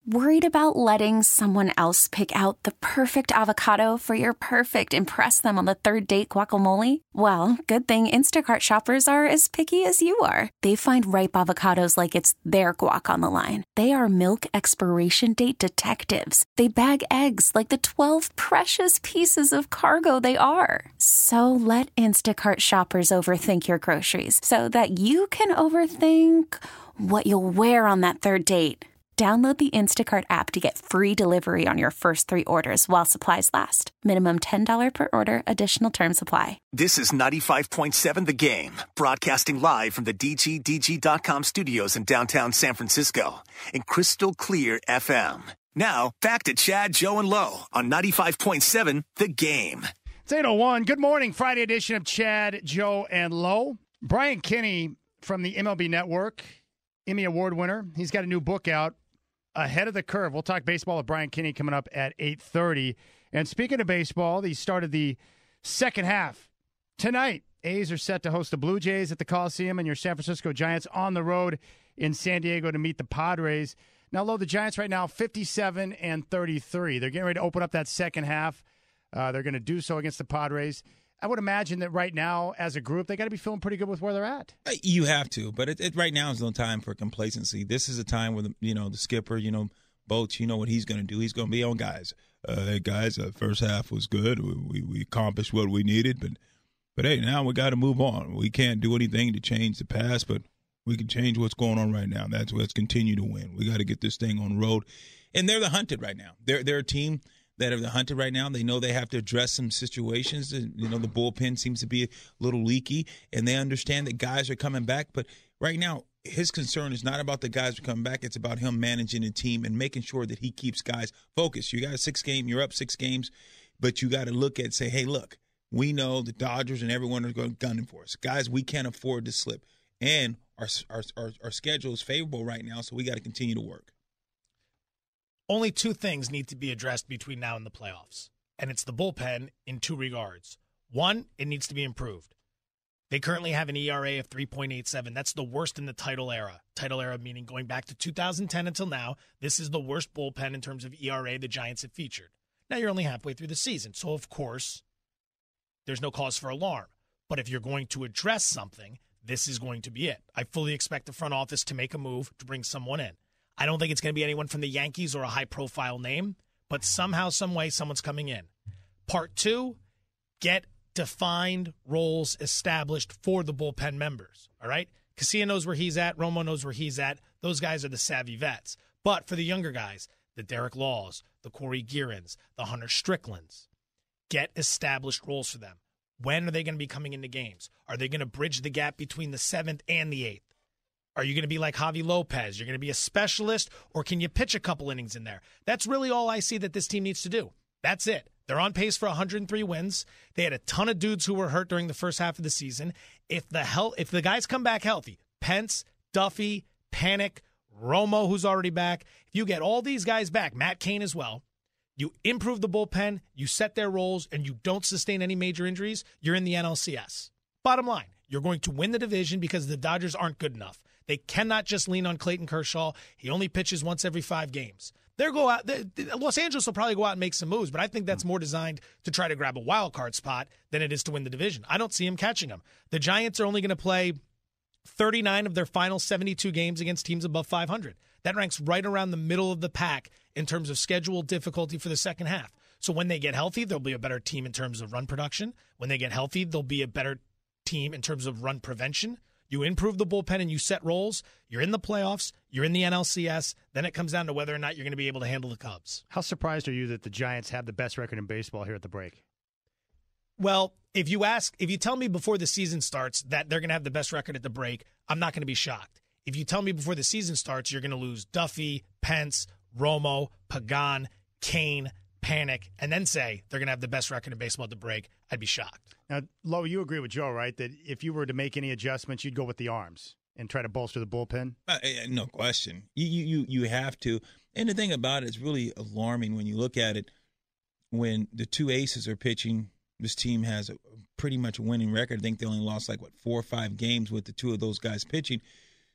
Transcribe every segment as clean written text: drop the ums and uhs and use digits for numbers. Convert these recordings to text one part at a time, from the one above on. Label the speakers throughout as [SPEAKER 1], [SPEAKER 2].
[SPEAKER 1] Worried about letting someone else pick out the perfect avocado for your perfect impress them on the third date guacamole? Well, good thing Instacart shoppers are as picky as you are. They find ripe avocados like it's their guac on the line. They are milk expiration date detectives. They bag eggs like the 12 precious pieces of cargo they are. So let Instacart shoppers overthink your groceries so that you can overthink what you'll wear on that third date. Download the Instacart app to get free delivery on your first 3 orders while supplies last. Minimum $10 per order. Additional terms apply.
[SPEAKER 2] This is 95.7 The Game, broadcasting live from the DGDG.com studios in downtown San Francisco and Crystal Clear FM. Now, back to Chad, Joe, and Lo on 95.7 The Game.
[SPEAKER 3] It's 8:01. Good morning. Friday edition of Chad, Joe, and Lo. Brian Kinney from the MLB Network, Emmy Award winner. He's got a new book out, Ahead of the Curve. We'll talk baseball with Brian Kinney coming up at 8:30. And speaking of baseball, he started the second half. Tonight, A's are set to host the Blue Jays at the Coliseum, and your San Francisco Giants on the road in San Diego to meet the Padres. Now, Lo, the Giants right now, 57-33. They're getting ready to open up that second half. They're going to do so against the Padres. I would imagine that right now, as a group, they got to be feeling pretty good with where they're at.
[SPEAKER 4] You have to, but it right now is no time for complacency. This is a time where the skipper, Boats, what he's going to do. He's going to be on guys. Hey guys, the first half was good. We accomplished what we needed, but hey, now we got to move on. We can't do anything to change the past, but we can change what's going on right now. Let's continue to win. We got to get this thing on the road, and they're the hunted right now. They're a team that are the hunted right now. They know they have to address some situations. The bullpen seems to be a little leaky, and they understand that guys are coming back. But right now, his concern is not about the guys who are coming back. It's about him managing the team and making sure that he keeps guys focused. You got a 6-game, you're up 6 games, but you got to look at say, hey, look, we know the Dodgers and everyone are going gunning for us. Guys, we can't afford to slip. And our schedule is favorable right now, so we got to continue to work.
[SPEAKER 5] Only 2 things need to be addressed between now and the playoffs, and it's the bullpen in 2 regards. 1, it needs to be improved. They currently have an ERA of 3.87. That's the worst in the title era. Title era meaning going back to 2010 until now, this is the worst bullpen in terms of ERA the Giants have featured. Now you're only halfway through the season, so of course there's no cause for alarm. But if you're going to address something, this is going to be it. I fully expect the front office to make a move to bring someone in. I don't think it's going to be anyone from the Yankees or a high-profile name, but somehow, some way, someone's coming in. Part 2, get defined roles established for the bullpen members, all right? Casilla knows where he's at. Romo knows where he's at. Those guys are the savvy vets. But for the younger guys, the Derek Laws, the Corey Gearins, the Hunter Stricklands, get established roles for them. When are they going to be coming into games? Are they going to bridge the gap between the 7th and the 8th? Are you going to be like Javi Lopez? You're going to be a specialist, or can you pitch a couple innings in there? That's really all I see that this team needs to do. That's it. They're on pace for 103 wins. They had a ton of dudes who were hurt during the first half of the season. If the guys come back healthy, Pence, Duffy, Panic, Romo, who's already back, if you get all these guys back, Matt Cain as well, you improve the bullpen, you set their roles, and you don't sustain any major injuries, you're in the NLCS. Bottom line, you're going to win the division because the Dodgers aren't good enough. They cannot just lean on Clayton Kershaw. He only pitches once every 5 games. Los Angeles will probably go out and make some moves, but I think that's more designed to try to grab a wild card spot than it is to win the division. I don't see him catching them. The Giants are only going to play 39 of their final 72 games against teams above 500. That ranks right around the middle of the pack in terms of schedule difficulty for the second half. So when they get healthy, they'll be a better team in terms of run production. When they get healthy, they'll be a better team in terms of run prevention. You improve the bullpen and you set roles. You're in the playoffs. You're in the NLCS. Then it comes down to whether or not you're going to be able to handle the Cubs.
[SPEAKER 3] How surprised are you that the Giants have the best record in baseball here at the break?
[SPEAKER 5] Well, if you tell me before the season starts that they're going to have the best record at the break, I'm not going to be shocked. If you tell me before the season starts you're going to lose Duffy, Pence, Romo, Pagan, Kane, Panic, and then say they're going to have the best record in baseball at the break, I'd be shocked.
[SPEAKER 3] Now, Lo, you agree with Joe, right, that if you were to make any adjustments, you'd go with the arms and try to bolster the bullpen?
[SPEAKER 4] No question. You have to. And the thing about it is really alarming when you look at it. When the 2 aces are pitching, this team has a pretty much winning record. I think they only lost 4 or 5 games with the 2 of those guys pitching.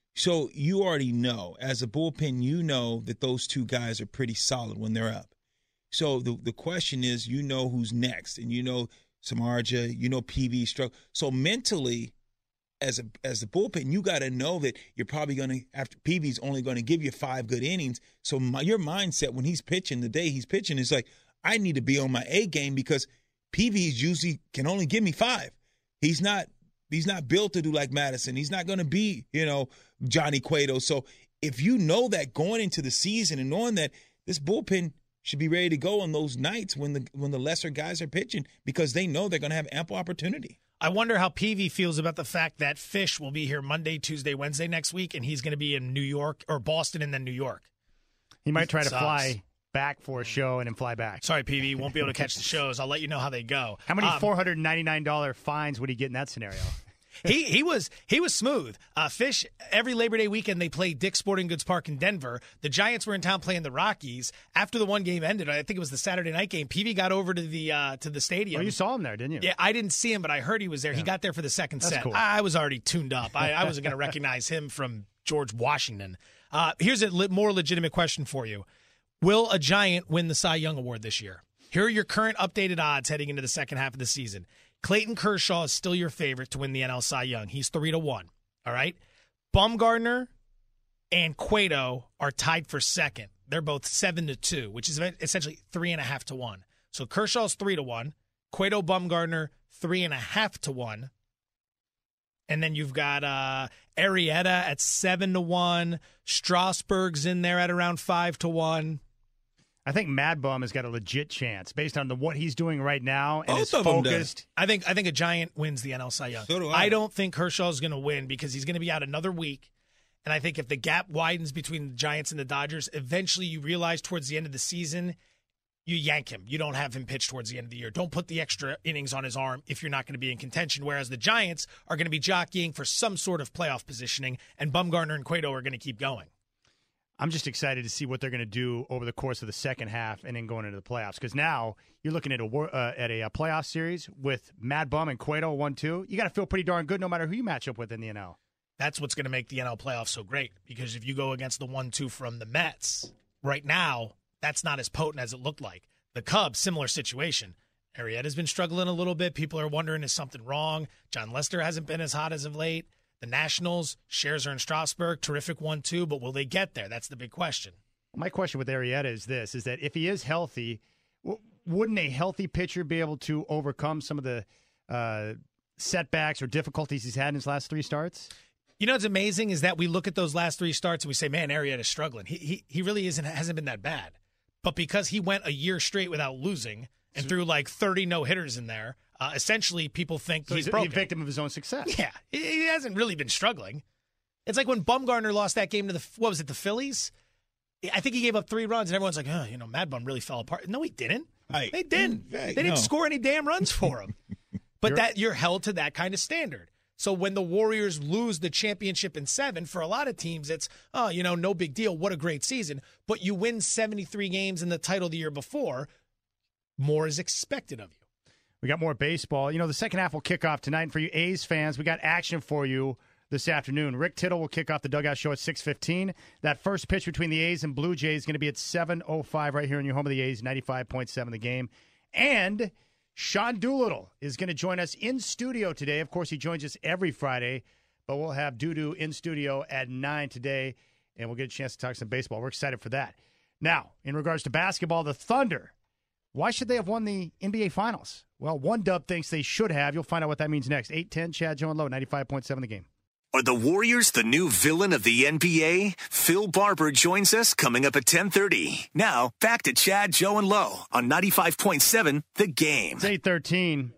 [SPEAKER 4] So you already know, as a bullpen, you know that those two guys are pretty solid when they're up. So the question is, you know who's next, and you know Samardzija, you know PV struck. So mentally, as the bullpen, you got to know that you're probably going to, after PV's only going to give you 5 good innings. So your mindset when he's pitching, the day he's pitching, is like, I need to be on my A game because PV's usually can only give me 5. He's not built to do like Madison. He's not going to be, Johnny Cueto. So if you know that going into the season and knowing that this bullpen should be ready to go on those nights when the lesser guys are pitching, because they know they're going to have ample opportunity.
[SPEAKER 5] I wonder how PV feels about the fact that Fish will be here Monday, Tuesday, Wednesday next week, and he's going to be in New York or Boston and then New York.
[SPEAKER 3] He might try to fly back for a show and then fly back.
[SPEAKER 5] Sorry, PV, won't be able to catch the shows. I'll let you know how they go.
[SPEAKER 3] How many $499 fines would he get in that scenario?
[SPEAKER 5] He was smooth. Fish, every Labor Day weekend, they play Dick's Sporting Goods Park in Denver. The Giants were in town playing the Rockies. After the one game ended, I think it was the Saturday night game, PV got over to the stadium.
[SPEAKER 3] Oh, you saw him there, didn't you?
[SPEAKER 5] Yeah, I didn't see him, but I heard he was there. Yeah. He got there for the second set.
[SPEAKER 3] Cool.
[SPEAKER 5] I was already tuned up. I wasn't going to recognize him from George Washington. Here's a more legitimate question for you. Will a Giant win the Cy Young Award this year? Here are your current updated odds heading into the second half of the season. Clayton Kershaw is still your favorite to win the NL Cy Young. He's 3-1. All right? Bumgarner and Cueto are tied for second. They're both 7-2, which is essentially 3.5-1. So Kershaw's 3-1. Cueto, Bumgarner, 3.5-1. And then you've got Arrieta at 7-1. Strasburg's in there at around 5-1.
[SPEAKER 3] I think Mad Bum has got a legit chance based on what he's doing right now and
[SPEAKER 4] Both
[SPEAKER 3] is
[SPEAKER 4] of them
[SPEAKER 3] focused.
[SPEAKER 5] I think a Giant wins the NL Cy Young.
[SPEAKER 4] So do I.
[SPEAKER 5] I don't think Kershaw's going to win because he's going to be out another week. And I think if the gap widens between the Giants and the Dodgers, eventually you realize towards the end of the season, you yank him. You don't have him pitch towards the end of the year. Don't put the extra innings on his arm if you're not going to be in contention, whereas the Giants are going to be jockeying for some sort of playoff positioning, and Bumgarner and Cueto are going to keep going.
[SPEAKER 3] I'm just excited to see what they're going to do over the course of the second half and then going into the playoffs. Because now you're looking at a playoff series with Mad Bum and Cueto 1-2. You got to feel pretty darn good no matter who you match up with in the NL.
[SPEAKER 5] That's what's going to make the NL playoffs so great. Because if you go against the 1-2 from the Mets, right now, that's not as potent as it looked like. The Cubs, similar situation. Arrieta's been struggling a little bit. People are wondering, is something wrong? John Lester hasn't been as hot as of late. The Nationals, Scherzer and Strasburg, terrific 1-2, but will they get there? That's the big question.
[SPEAKER 3] My question with Arrieta is this, is that if he is healthy, wouldn't a healthy pitcher be able to overcome some of the setbacks or difficulties he's had in his last 3 starts?
[SPEAKER 5] You know what's amazing is that we look at those last 3 starts and we say, man, Arrieta's struggling. He really hasn't been that bad. But because he went a year straight without losing and threw like 30 no-hitters in there, essentially people think
[SPEAKER 3] so he's
[SPEAKER 5] broken.
[SPEAKER 3] a victim of his own success.
[SPEAKER 5] Yeah, he hasn't really been struggling. It's like when Bumgarner lost that game to the Phillies? I think he gave up 3 runs, and everyone's like, Mad Bum really fell apart. No, he didn't. They didn't. They didn't score any damn runs for him. But you're held to that kind of standard. So when the Warriors lose the championship in 7, for a lot of teams, it's, no big deal. What a great season. But you win 73 games in the title the year before, more is expected of you.
[SPEAKER 3] We got more baseball. The second half will kick off tonight. And for you A's fans, we got action for you this afternoon. Rick Tittle will kick off the Dugout Show at 6:15. That first pitch between the A's and Blue Jays is going to be at 7:05 right here in your home of the A's, 95.7 The Game. And Sean Doolittle is going to join us in studio today. Of course, he joins us every Friday, but we'll have Doo-Doo in studio at 9 today, and we'll get a chance to talk some baseball. We're excited for that. Now, in regards to basketball, the Thunder, why should they have won the NBA Finals? Well, one dub thinks they should have. You'll find out what that means next. 8:10, Chad, Joe, and Lowe, 95.7 The Game.
[SPEAKER 2] Are the Warriors the new villain of the NBA? Phil Barber joins us coming up at 10:30. Now, back to Chad, Joe, and Lowe on 95.7 The Game.
[SPEAKER 3] It's 8:13.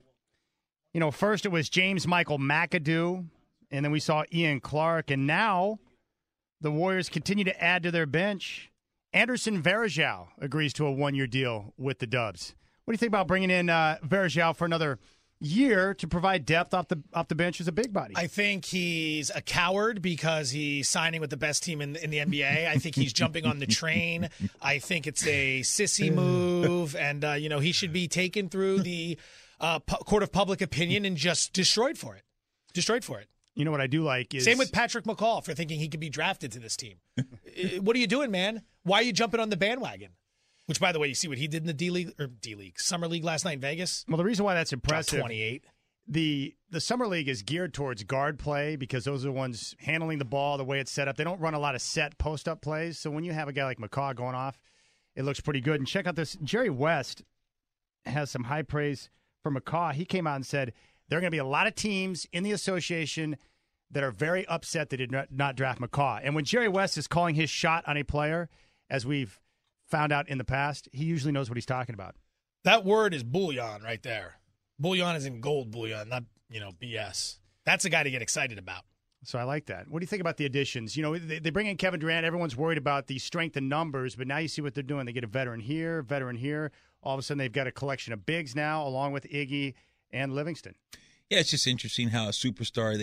[SPEAKER 3] First it was James Michael McAdoo, and then we saw Ian Clark, and now the Warriors continue to add to their bench. Anderson Varejao agrees to a 1-year deal with the Dubs. What do you think about bringing in Varejao for another year to provide depth off the bench as a big body?
[SPEAKER 5] I think he's a coward because he's signing with the best team in the NBA. I think he's jumping on the train. I think it's a sissy move, and he should be taken through the court of public opinion and just destroyed for it.
[SPEAKER 3] You know what I do like is...
[SPEAKER 5] Same with Patrick McCall for thinking he could be drafted to this team. What are you doing, man? Why are you jumping on the bandwagon? Which, by the way, you see what he did in the D-League, Summer League last night in Vegas?
[SPEAKER 3] Well, the reason why that's impressive...
[SPEAKER 5] 28.
[SPEAKER 3] The Summer League is geared towards guard play because those are the ones handling the ball the way it's set up. They don't run a lot of set post-up plays. So when you have a guy like McCaw going off, it looks pretty good. And check out this. Jerry West has some high praise for McCaw. He came out and said there are going to be a lot of teams in the association that are very upset they did not draft McCaw. And when Jerry West is calling his shot on a player, as we've found out in the past, he usually knows what he's talking about.
[SPEAKER 5] That word is bullion right there. Bullion is in gold bullion, not, BS. That's a guy to get excited about.
[SPEAKER 3] So I like that. What do you think about the additions? They bring in Kevin Durant. Everyone's worried about the strength in numbers, but now you see what they're doing. They get a veteran here. All of a sudden, they've got a collection of bigs now, along with Iggy and Livingston.
[SPEAKER 4] Yeah, it's just interesting how a superstar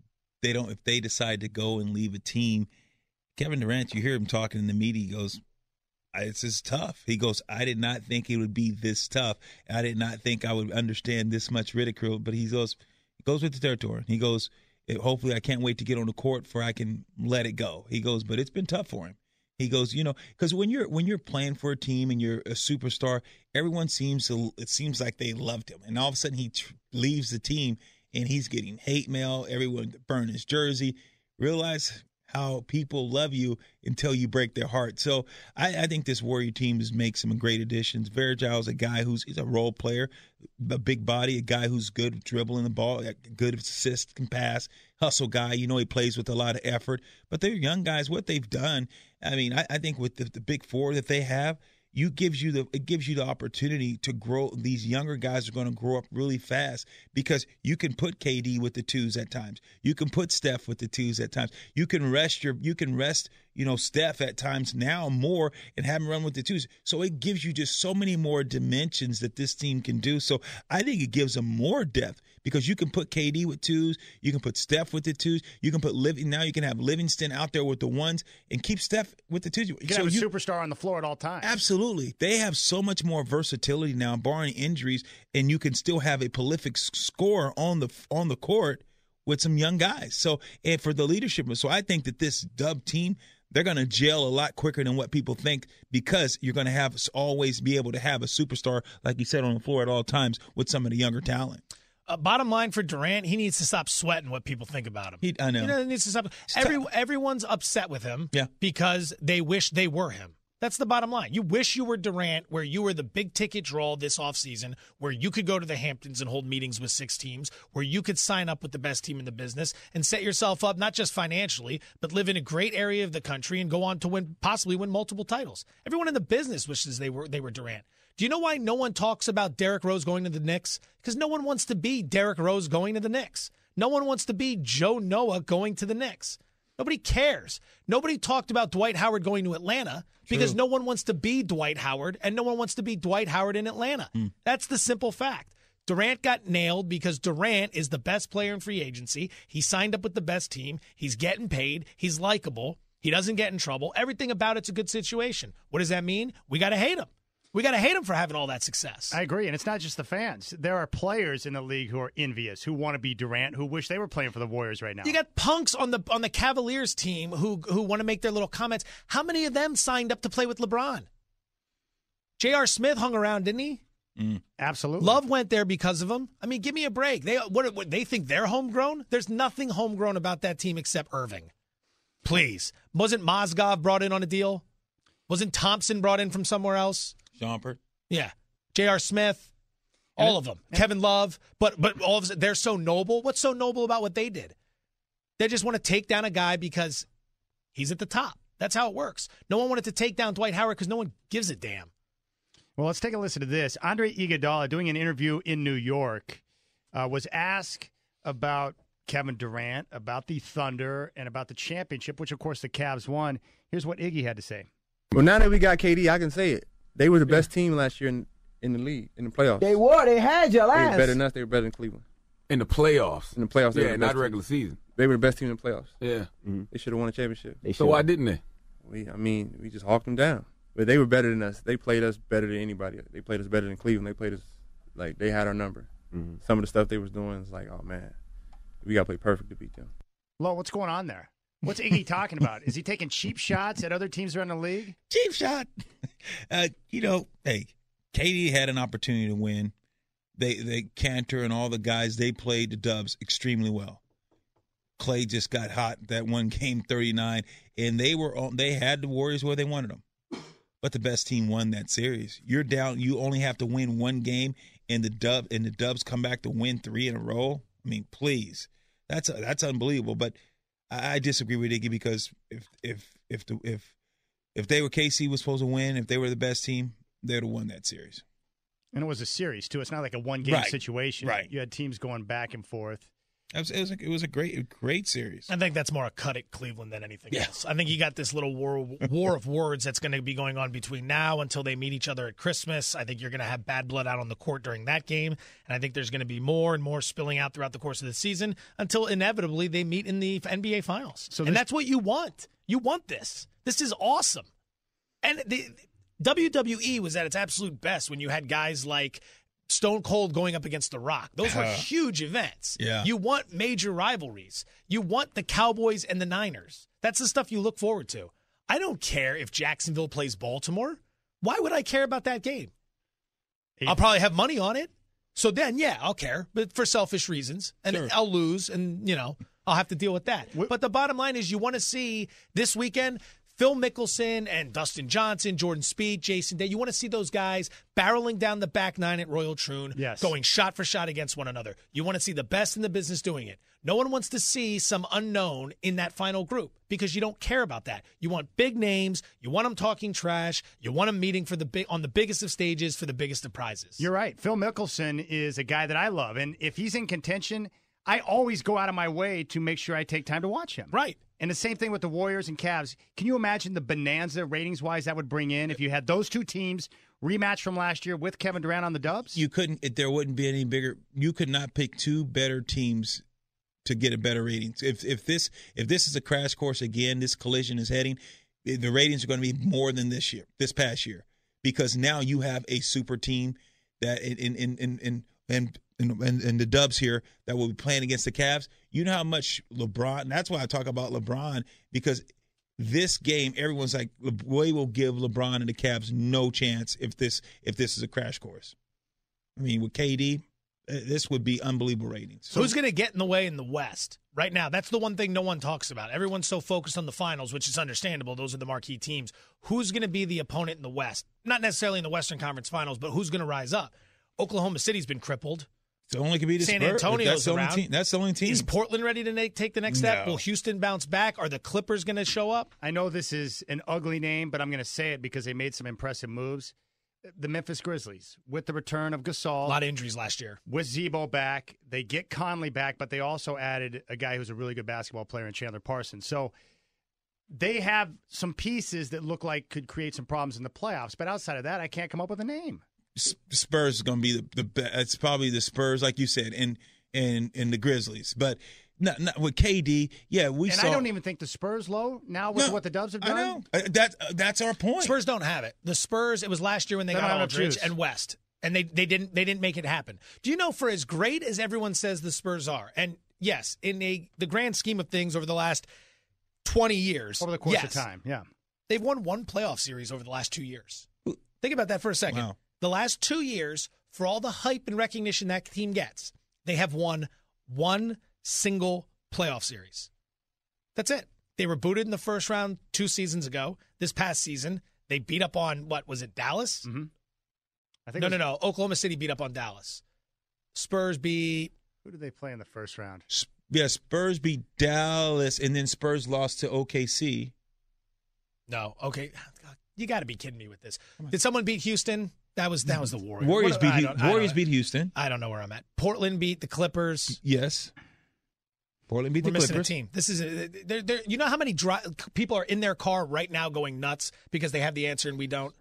[SPEAKER 4] if they decide to go and leave a team. Kevin Durant, you hear him talking in the media, he goes, "It's just tough." He goes, "I did not think it would be this tough. I did not think I would understand this much ridicule." But he goes with the territory. He goes, "Hopefully, I can't wait to get on the court for I can let it go." He goes, "But it's been tough for him." He goes, because when you're playing for a team and you're a superstar, it seems like they loved him, and all of a sudden he leaves the team and he's getting hate mail. Everyone burn his jersey. Realize how people love you until you break their heart. So I think this Warrior team makes some great additions. Varejao is a guy he's a role player, a big body, a guy who's good at dribbling the ball, good assist, can pass, hustle guy. He plays with a lot of effort. But they're young guys. What they've done, I think with the big four that they have, it gives you the opportunity to grow. These younger guys are going to grow up really fast because you can put KD with the twos at times. You can put Steph with the twos at times. You can rest Steph at times now more and have him run with the twos. So it gives you just so many more dimensions that this team can do. So I think it gives them more depth because you can put KD with twos. You can put Steph with the twos. You can put now you can have Livingston out there with the ones and keep Steph with the twos.
[SPEAKER 3] You can have a superstar on the floor at all times.
[SPEAKER 4] Absolutely. They have so much more versatility now, barring injuries, and you can still have a prolific scorer on the court with some young guys. So, and for the leadership, so I think that this Dub team, they're going to gel a lot quicker than what people think because you're going to always be able to have a superstar, like you said, on the floor at all times with some of the younger talent.
[SPEAKER 5] Bottom line for Durant, he needs to stop sweating what people think about him.
[SPEAKER 4] I know.
[SPEAKER 5] He needs to stop. Everyone's upset with him because they wish they were him. That's the bottom line. You wish you were Durant, where you were the big-ticket draw this offseason, where you could go to the Hamptons and hold meetings with 6 teams, where you could sign up with the best team in the business and set yourself up not just financially, but live in a great area of the country and go on to possibly win multiple titles. Everyone in the business wishes they were Durant. Do you know why no one talks about Derrick Rose going to the Knicks? Because no one wants to be Derrick Rose going to the Knicks. No one wants to be Joe Noah going to the Knicks. Nobody cares. Nobody talked about Dwight Howard going to Atlanta because no one wants to be Dwight Howard, and no one wants to be Dwight Howard in Atlanta. That's the simple fact. Durant got nailed because Durant is the best player in free agency. He signed up with the best team. He's getting paid. He's likable. He doesn't get in trouble. Everything about it's a good situation. What does that mean? We got to hate him. We got to hate him for having all that success.
[SPEAKER 3] I agree, and it's not just the fans. There are players in the league who are envious, who want to be Durant, who wish they were playing for the Warriors right now.
[SPEAKER 5] You got punks on the Cavaliers team who want to make their little comments. How many of them signed up to play with LeBron? J.R. Smith hung around, didn't he?
[SPEAKER 3] Absolutely.
[SPEAKER 5] Love went there because of him. I mean, give me a break. They think they're homegrown? There's nothing homegrown about that team except Irving. Please. Wasn't Mozgov brought in on a deal? Wasn't Thompson brought in from somewhere else?
[SPEAKER 4] Shumpert.
[SPEAKER 5] Yeah. J.R. Smith. All of them. Kevin Love. But all of them, they're so noble. What's so noble about what they did? They just want to take down a guy because he's at the top. That's how it works. No one wanted to take down Dwight Howard because no one gives a damn.
[SPEAKER 3] Well, let's take a listen to this. Andre Iguodala, doing an interview in New York, was asked about Kevin Durant, about the Thunder, and about the championship, which, of course, the Cavs won. Here's what Iggy had to say.
[SPEAKER 6] Well, now that we got KD, I can say it. They were the best team last year in the league, in the playoffs.
[SPEAKER 7] They were. They had your
[SPEAKER 6] They
[SPEAKER 7] ass.
[SPEAKER 6] were better than us. They were better than Cleveland.
[SPEAKER 8] In the playoffs.
[SPEAKER 6] In the playoffs, they were
[SPEAKER 8] yeah,
[SPEAKER 6] the
[SPEAKER 8] not
[SPEAKER 6] best
[SPEAKER 8] regular
[SPEAKER 6] team.
[SPEAKER 8] season.
[SPEAKER 6] They were the best team in the playoffs.
[SPEAKER 8] Yeah.
[SPEAKER 6] Mm-hmm. They should have won a championship.
[SPEAKER 8] So why didn't they?
[SPEAKER 6] We just hawked them down. But they were better than us. They played us better than anybody. They played us better than Cleveland. They played us like they had our number. Mm-hmm. Some of the stuff they was doing is like, oh, man, we got to play perfect to beat them.
[SPEAKER 3] Lo, what's going on there? What's Iggy talking about? Is he taking cheap shots at other teams around the league?
[SPEAKER 4] Cheap shot. Hey, KD had an opportunity to win. They Cantor and all the guys, they played the Dubs extremely well. Clay just got hot that one game, 39, and they had the Warriors where they wanted them. But the best team won that series. You're down. You only have to win one game, and the Dubs come back to win 3 in a row. I mean, please, that's unbelievable. But I disagree with Iggy because if they were KC was supposed to win, if they were the best team, they would have won that series.
[SPEAKER 3] And it was a series too. It's not like a one-game situation.
[SPEAKER 4] Right.
[SPEAKER 3] You had teams going back and forth.
[SPEAKER 4] It was a great series.
[SPEAKER 5] I think that's more a cut at Cleveland than anything else. I think you got this little war of words that's going to be going on between now until they meet each other at Christmas. I think you're going to have bad blood out on the court during that game, and I think there's going to be more and more spilling out throughout the course of the season until inevitably they meet in the NBA Finals. And that's what you want. You want this. This is awesome. And the WWE was at its absolute best when you had guys like Stone Cold going up against The Rock. Those were huge events.
[SPEAKER 4] Yeah.
[SPEAKER 5] You want major rivalries. You want the Cowboys and the Niners. That's the stuff you look forward to. I don't care if Jacksonville plays Baltimore. Why would I care about that game? I'll probably have money on it. So then, yeah, I'll care, but for selfish reasons. And
[SPEAKER 4] Sure.
[SPEAKER 5] I'll lose, and, I'll have to deal with that. But the bottom line is you want to see this weekend Phil Mickelson and Dustin Johnson, Jordan Spieth, Jason Day. You want to see those guys barreling down the back nine at Royal Troon, going shot for shot against one another. You want to see the best in the business doing it. No one wants to see some unknown in that final group because you don't care about that. You want big names. You want them talking trash. You want them meeting on the biggest of stages for the biggest of prizes.
[SPEAKER 3] You're right. Phil Mickelson is a guy that I love, and if he's in contention, I always go out of my way to make sure I take time to watch him.
[SPEAKER 5] Right.
[SPEAKER 3] And the same thing with the Warriors and Cavs. Can you imagine the bonanza ratings-wise that would bring in if you had those two teams rematch from last year with Kevin Durant on the Dubs?
[SPEAKER 4] You couldn't. There wouldn't be any bigger. You could not pick two better teams to get a better rating. If this is a crash course again, this collision is heading. The ratings are going to be more than this past year, because now you have a super team that and the Dubs here that will be playing against the Cavs. You know how much LeBron, and that's why I talk about LeBron, because this game, everyone's like, we will give LeBron and the Cavs no chance if this is a crash course. I mean, with KD, this would be unbelievable ratings.
[SPEAKER 5] So who's going to get in the way in the West right now? That's the one thing no one talks about. Everyone's so focused on the finals, which is understandable. Those are the marquee teams. Who's going to be the opponent in the West? Not necessarily in the Western Conference Finals, but who's going to rise up? Oklahoma City's been crippled.
[SPEAKER 4] It only could be the
[SPEAKER 5] San
[SPEAKER 4] Spurs.
[SPEAKER 5] Antonio's
[SPEAKER 4] That's the only team.
[SPEAKER 5] Is Portland ready to take the next step?
[SPEAKER 4] No.
[SPEAKER 5] Will Houston bounce back? Are the Clippers going to show up?
[SPEAKER 3] I know this is an ugly name, but I'm going to say it because they made some impressive moves. The Memphis Grizzlies, with the return of Gasol.
[SPEAKER 5] A lot of injuries last year.
[SPEAKER 3] With Zebo back. They get Conley back, but they also added a guy who's a really good basketball player in Chandler Parsons. So they have some pieces that look like could create some problems in the playoffs. But outside of that, I can't come up with a name.
[SPEAKER 4] Spurs is going to be the best. It's probably the Spurs, like you said, and the Grizzlies. But not with KD. Yeah, saw.
[SPEAKER 3] I don't even think the Spurs low now with what the Dubs have done.
[SPEAKER 4] I know. That's our point.
[SPEAKER 5] Spurs don't have it. The Spurs, it was last year when they got Aldridge and West, and they didn't make it happen. Do you know, for as great as everyone says the Spurs are, and yes, in the grand scheme of things over the last 20 years,
[SPEAKER 3] over the course of time, yeah,
[SPEAKER 5] they've won one playoff series over the last 2 years. Think about that for a second.
[SPEAKER 4] Wow.
[SPEAKER 5] The last 2 years, for all the hype and recognition that team gets, they have won one single playoff series. That's it. They were booted in the first round 2 seasons ago. This past season, they beat up on, what was it, Dallas?
[SPEAKER 3] Mm-hmm. I think
[SPEAKER 5] No. Oklahoma City beat up on Dallas. Spurs beat...
[SPEAKER 3] Who did they play in the first round?
[SPEAKER 4] Yeah, Spurs beat Dallas, and then Spurs lost to OKC.
[SPEAKER 5] No, okay. You got to be kidding me with this. Did someone beat Houston? That was the Warriors.
[SPEAKER 4] Warriors beat Houston.
[SPEAKER 5] I don't know where I'm at. Portland beat the Clippers.
[SPEAKER 4] Yes. Portland beat the Clippers.
[SPEAKER 5] We're missing a team. This is you know how many people are in their car right now going nuts because they have the answer and we don't?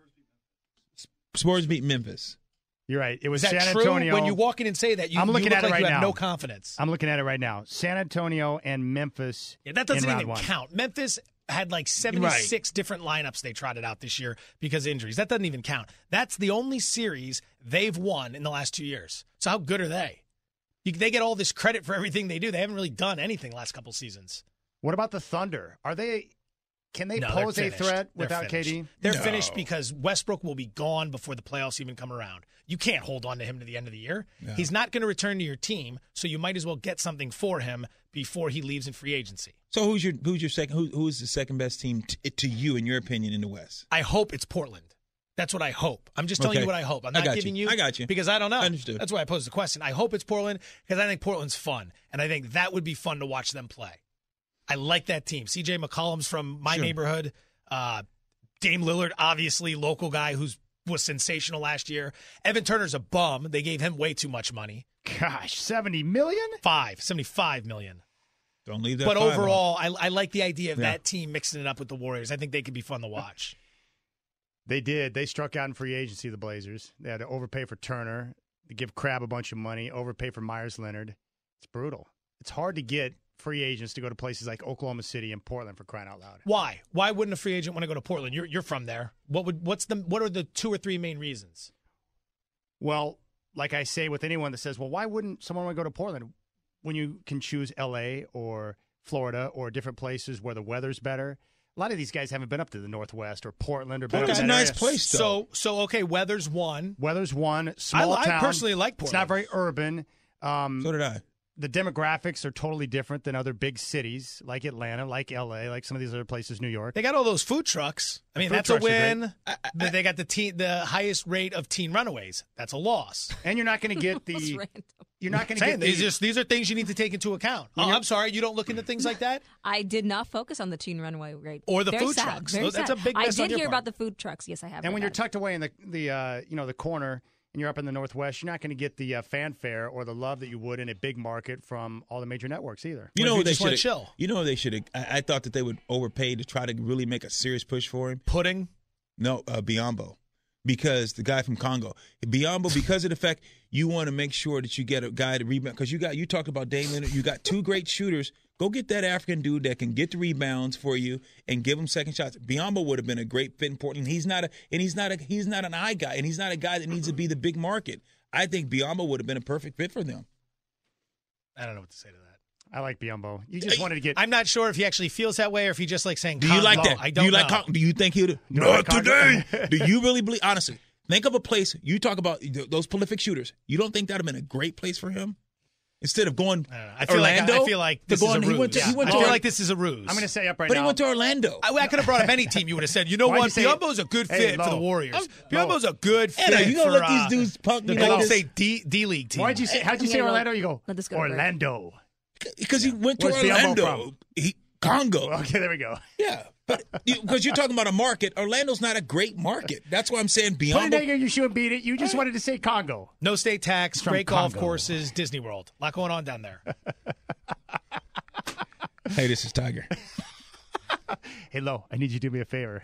[SPEAKER 4] Spurs beat Memphis.
[SPEAKER 3] You're right. It was
[SPEAKER 5] Is that
[SPEAKER 3] San
[SPEAKER 5] true?
[SPEAKER 3] Antonio.
[SPEAKER 5] When you walk in and say that, you
[SPEAKER 3] look
[SPEAKER 5] like
[SPEAKER 3] right
[SPEAKER 5] you have
[SPEAKER 3] now.
[SPEAKER 5] no confidence.
[SPEAKER 3] I'm looking at it right now. San Antonio and Memphis.
[SPEAKER 5] Yeah, that doesn't
[SPEAKER 3] in round
[SPEAKER 5] even
[SPEAKER 3] one.
[SPEAKER 5] count. Memphis had like 76 different lineups they trotted out this year because of injuries. That doesn't even count. That's the only series they've won in the last 2 years. So how good are they? They get all this credit for everything they do. They haven't really done anything last couple seasons.
[SPEAKER 3] What about the Thunder? Can they
[SPEAKER 5] No,
[SPEAKER 3] pose
[SPEAKER 5] they're
[SPEAKER 3] a
[SPEAKER 5] finished.
[SPEAKER 3] threat
[SPEAKER 5] They're
[SPEAKER 3] without
[SPEAKER 5] finished.
[SPEAKER 3] KD?
[SPEAKER 5] They're finished because Westbrook will be gone before the playoffs even come around. You can't hold on to him to the end of the year.
[SPEAKER 4] No.
[SPEAKER 5] He's not going to return to your team, so you might as well get something for him before he leaves in free agency.
[SPEAKER 4] So who's your second? Who is the second best team to you, in your opinion, in the West?
[SPEAKER 5] I hope it's Portland. That's what I hope. I'm just telling
[SPEAKER 4] Okay.
[SPEAKER 5] you what I hope. I'm
[SPEAKER 4] I
[SPEAKER 5] not
[SPEAKER 4] got
[SPEAKER 5] giving
[SPEAKER 4] you.
[SPEAKER 5] you.
[SPEAKER 4] I got you.
[SPEAKER 5] Because I don't know.
[SPEAKER 4] Understood.
[SPEAKER 5] That's why I posed the question. I hope it's Portland because I think Portland's fun, and I think that would be fun to watch them play. I like that team. C.J. McCollum's from my neighborhood. Dame Lillard, obviously, local guy was sensational last year. Evan Turner's a bum. They gave him way too much money.
[SPEAKER 3] Gosh, $70 million?
[SPEAKER 5] $75 million.
[SPEAKER 4] Don't leave that.
[SPEAKER 5] But
[SPEAKER 4] 5 on.
[SPEAKER 5] overall, I like the idea of
[SPEAKER 4] Yeah.
[SPEAKER 5] that team mixing it up with the Warriors. I think they could be fun to watch.
[SPEAKER 3] They did. They struck out in free agency, the Blazers. They had to overpay for Turner, to give Crabbe a bunch of money, overpay for Myers Leonard. It's brutal. It's hard to get free agents to go to places like Oklahoma City and Portland, for crying out loud.
[SPEAKER 5] Why? Why wouldn't a free agent want to go to Portland? You're from there. What are the 2 or 3 main reasons?
[SPEAKER 3] Well, like I say with anyone that says, well, why wouldn't someone want to go to Portland when you can choose L.A. or Florida or different places where the weather's better? A lot of these guys haven't been up to the Northwest or Portland or been up
[SPEAKER 4] Portland's
[SPEAKER 3] in
[SPEAKER 4] a
[SPEAKER 3] that
[SPEAKER 4] nice
[SPEAKER 3] area.
[SPEAKER 4] place, though.
[SPEAKER 5] So okay, weather's one.
[SPEAKER 3] Weather's one. Small
[SPEAKER 5] I
[SPEAKER 3] town.
[SPEAKER 5] personally like
[SPEAKER 3] It's
[SPEAKER 5] Portland.
[SPEAKER 3] not very urban.
[SPEAKER 4] So did I.
[SPEAKER 3] The demographics are totally different than other big cities like Atlanta, like L.A., like some of these other places, New York.
[SPEAKER 5] They got all those food trucks. I mean,
[SPEAKER 3] Food
[SPEAKER 5] that's a
[SPEAKER 3] trucks are
[SPEAKER 5] win. They got the highest rate of teen runaways. That's a loss.
[SPEAKER 3] And you're not going to get
[SPEAKER 7] That's
[SPEAKER 3] the
[SPEAKER 7] random.
[SPEAKER 3] you're not going to
[SPEAKER 5] Saying,
[SPEAKER 3] get the,
[SPEAKER 5] these are things you need to take into account. Oh, I'm sorry, you don't look into things like that?
[SPEAKER 7] I did not focus on the teen runaway rate.
[SPEAKER 5] Or the
[SPEAKER 7] Very
[SPEAKER 5] food
[SPEAKER 7] sad,
[SPEAKER 5] trucks.
[SPEAKER 7] very
[SPEAKER 5] That's
[SPEAKER 7] sad.
[SPEAKER 5] a big
[SPEAKER 7] I
[SPEAKER 5] miss on
[SPEAKER 7] did
[SPEAKER 5] your
[SPEAKER 7] hear
[SPEAKER 5] part.
[SPEAKER 7] about the food trucks. Yes, I have.
[SPEAKER 3] and when
[SPEAKER 7] read
[SPEAKER 3] you're
[SPEAKER 7] that.
[SPEAKER 3] tucked away in the corner and you're up in the Northwest, you're not going to get the fanfare or the love that you would in a big market from all the major networks either.
[SPEAKER 4] You
[SPEAKER 5] What
[SPEAKER 4] know
[SPEAKER 5] if
[SPEAKER 4] what
[SPEAKER 5] you
[SPEAKER 4] they
[SPEAKER 5] just wanna
[SPEAKER 4] should
[SPEAKER 5] chill?
[SPEAKER 4] You know what they should. I thought that they would overpay to try to really make a serious push for him.
[SPEAKER 5] Pudding.
[SPEAKER 4] No, Biombo, because the guy from Congo, Biombo, because of the fact you want to make sure that you get a guy to rebound. Because you talked about Dame Leonard, you got 2 great shooters. Go get that African dude that can get the rebounds for you and give him second shots. Biombo would have been a great fit in Portland. He's not an eye guy, and he's not a guy that needs to be the big market. I think Biombo would have been a perfect fit for them.
[SPEAKER 5] I don't know what to say to that.
[SPEAKER 3] I like Biombo. You just wanted to get.
[SPEAKER 5] I'm not sure if he actually feels that way or if he just likes saying
[SPEAKER 4] Do you like
[SPEAKER 5] Congo.
[SPEAKER 4] that?
[SPEAKER 5] I
[SPEAKER 4] Do
[SPEAKER 5] don't
[SPEAKER 4] you like
[SPEAKER 5] know.
[SPEAKER 4] Do you think he would?
[SPEAKER 3] You
[SPEAKER 4] Not
[SPEAKER 3] like Congo?
[SPEAKER 4] today. Do you really believe? Honestly, think of a place. You talk about those prolific shooters. You don't think that would have been a great place for him? Instead of going
[SPEAKER 5] I feel
[SPEAKER 4] Orlando,
[SPEAKER 5] like this is a ruse.
[SPEAKER 4] He went to
[SPEAKER 5] I feel like this is a ruse.
[SPEAKER 3] I'm going to say up right
[SPEAKER 4] but
[SPEAKER 3] now.
[SPEAKER 4] he went to Orlando.
[SPEAKER 5] I could have brought up any team. You would have said, you know
[SPEAKER 3] Why'd
[SPEAKER 5] what?
[SPEAKER 3] you say-
[SPEAKER 5] Biombo's a good
[SPEAKER 3] Hey,
[SPEAKER 5] fit for the
[SPEAKER 3] Lo.
[SPEAKER 5] Warriors.
[SPEAKER 3] Lo.
[SPEAKER 5] Biombo's a good fit
[SPEAKER 4] Anna, you gonna
[SPEAKER 5] for
[SPEAKER 4] let these dudes punk me
[SPEAKER 5] the
[SPEAKER 4] like
[SPEAKER 5] Golden
[SPEAKER 4] this?
[SPEAKER 5] State D League team.
[SPEAKER 3] How'd you say
[SPEAKER 7] Yeah,
[SPEAKER 3] Orlando? You go
[SPEAKER 7] let this go to break.
[SPEAKER 3] Orlando.
[SPEAKER 4] Because he went to
[SPEAKER 3] Where's Biombo
[SPEAKER 4] Orlando. Congo.
[SPEAKER 3] Okay, there we go.
[SPEAKER 4] Yeah. But because you're talking about a market, Orlando's not a great market. That's why I'm saying
[SPEAKER 3] Put it
[SPEAKER 4] Biombo.
[SPEAKER 3] there, you should beat it. You just wanted to say Congo.
[SPEAKER 5] No state tax,
[SPEAKER 3] From
[SPEAKER 5] great golf
[SPEAKER 3] Congo.
[SPEAKER 5] courses, Disney World. A lot going on down there.
[SPEAKER 4] Hey, this is Tiger.
[SPEAKER 3] Hey, Lo, I need you to do me a favor.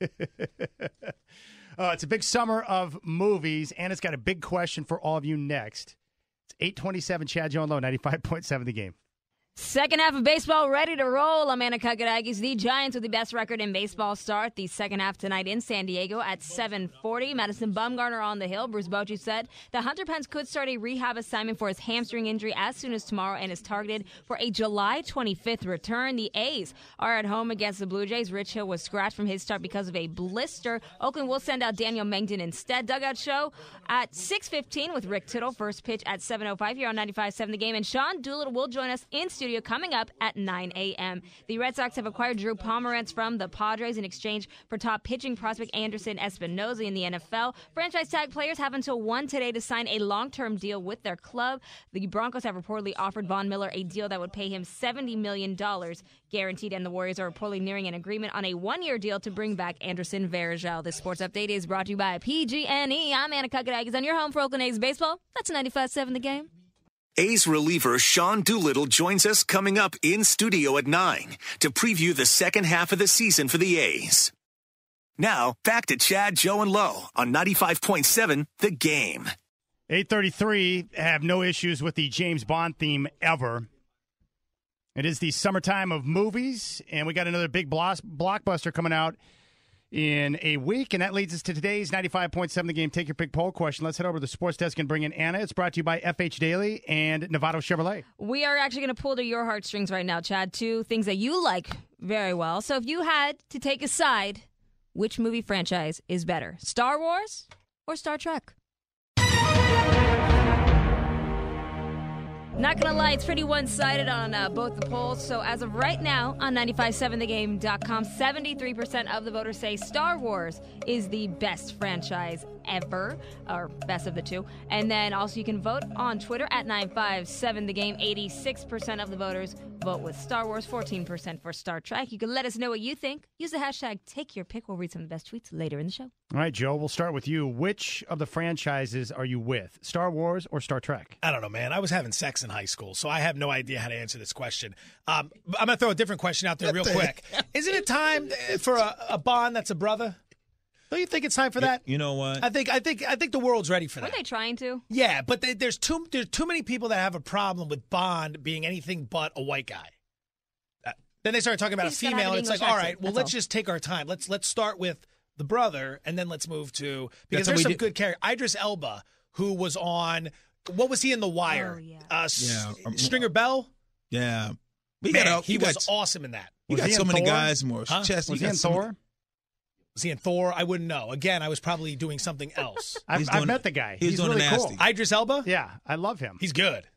[SPEAKER 3] It's a big summer of movies, and it's got a big question for all of you next. It's 827 Chad, Joe, and Lo, 95.7 The Game.
[SPEAKER 7] Second half of baseball ready to roll. I'm Anna Kakadakis. The Giants with the best record in baseball start the second half tonight in San Diego at 7:40. Madison Bumgarner on the hill. Bruce Bochy said that Hunter Pence could start a rehab assignment for his hamstring injury as soon as tomorrow and is targeted for a July 25th return. The A's are at home against the Blue Jays. Rich Hill was scratched from his start because of a blister. Oakland will send out Daniel Mengden instead. Dugout show at 6:15 with Rick Tittle. First pitch at 7:05 here on 95.7 The Game. And Sean Doolittle will join us in studio coming up at 9 a.m. The Red Sox have acquired Drew Pomeranz from the Padres in exchange for top pitching prospect Anderson Espinoza in the NFL. Franchise tag players have until 1 today to sign a long-term deal with their club. The Broncos have reportedly offered Von Miller a deal that would pay him $70 million guaranteed, and the Warriors are reportedly nearing an agreement on a one-year deal to bring back Anderson Varejao. This sports update is brought to you by PG&E. I'm Anna Kakadakis on your home for Oakland A's baseball. That's 95.7 The Game.
[SPEAKER 2] A's reliever Sean Doolittle joins us coming up in studio at 9 to preview the second half of the season for the A's. Now, back to Chad, Joe, and Lo on 95.7 The Game.
[SPEAKER 3] 8:33, have no issues with the James Bond theme ever. It is the summertime of movies, and we got another big blockbuster coming out in a week. And that leads us to today's 95.7 The Game Take Your Pick poll question. Let's head over to the sports desk and bring in Anna. It's brought to you by FH Daily and Novato Chevrolet.
[SPEAKER 7] We are actually going to pull to your heartstrings right now, Chad. 2 things that you like very well. So if you had to take a side, which movie franchise is better, Star Wars or Star Trek? Not gonna lie, it's pretty one-sided on both the polls. So as of right now, on 957thegame.com, 73% of the voters say Star Wars is the best franchise ever, or best of the 2. And then also you can vote on Twitter at 957thegame. 86% of the voters vote with Star Wars, 14% for Star Trek. You can let us know what you think. Use the hashtag #TakeYourPick. We'll read some of the best tweets later in the show.
[SPEAKER 3] All right, Joe, we'll start with you. Which of the franchises are you with, Star Wars or Star Trek?
[SPEAKER 5] I don't know, man. I was having sex in high school, so I have no idea how to answer this question. I'm going to throw a different question out there real quick. Isn't it time for a Bond that's a brother? Don't you think it's time for that?
[SPEAKER 4] You know what?
[SPEAKER 5] I think the world's ready for that.
[SPEAKER 7] Were they trying to?
[SPEAKER 5] Yeah, but there's too many people that have a problem with Bond being anything but a white guy. Then they started talking about a
[SPEAKER 7] He's gotta have
[SPEAKER 5] female,
[SPEAKER 7] an
[SPEAKER 5] and it's like,
[SPEAKER 7] English
[SPEAKER 5] all
[SPEAKER 7] accent,
[SPEAKER 5] right, well,
[SPEAKER 7] that's
[SPEAKER 5] let's
[SPEAKER 7] all.
[SPEAKER 5] just take our time. Let's start with the brother, and then let's move to because
[SPEAKER 4] That's what
[SPEAKER 5] there's
[SPEAKER 4] we
[SPEAKER 5] some
[SPEAKER 4] did.
[SPEAKER 5] good character. Idris Elba, who was on, what was he in The Wire?
[SPEAKER 7] Oh, yeah.
[SPEAKER 5] Stringer Bell.
[SPEAKER 4] Yeah.
[SPEAKER 5] Man, he was awesome in that.
[SPEAKER 4] You
[SPEAKER 3] Was
[SPEAKER 4] got
[SPEAKER 3] he
[SPEAKER 4] so
[SPEAKER 3] in
[SPEAKER 4] many
[SPEAKER 3] Thor?
[SPEAKER 4] guys more.
[SPEAKER 5] Huh?
[SPEAKER 4] Chess,
[SPEAKER 3] Was
[SPEAKER 4] you
[SPEAKER 3] he
[SPEAKER 4] got
[SPEAKER 3] in
[SPEAKER 4] so many-
[SPEAKER 3] Thor?
[SPEAKER 5] Was he in Thor? I wouldn't know. Again, I was probably doing something else.
[SPEAKER 3] I've
[SPEAKER 4] doing-
[SPEAKER 3] met the guy.
[SPEAKER 4] he's
[SPEAKER 3] He's
[SPEAKER 4] doing
[SPEAKER 3] really
[SPEAKER 4] the
[SPEAKER 3] cool.
[SPEAKER 4] nasty.
[SPEAKER 5] Idris Elba?
[SPEAKER 3] Yeah, I love him.
[SPEAKER 5] He's good.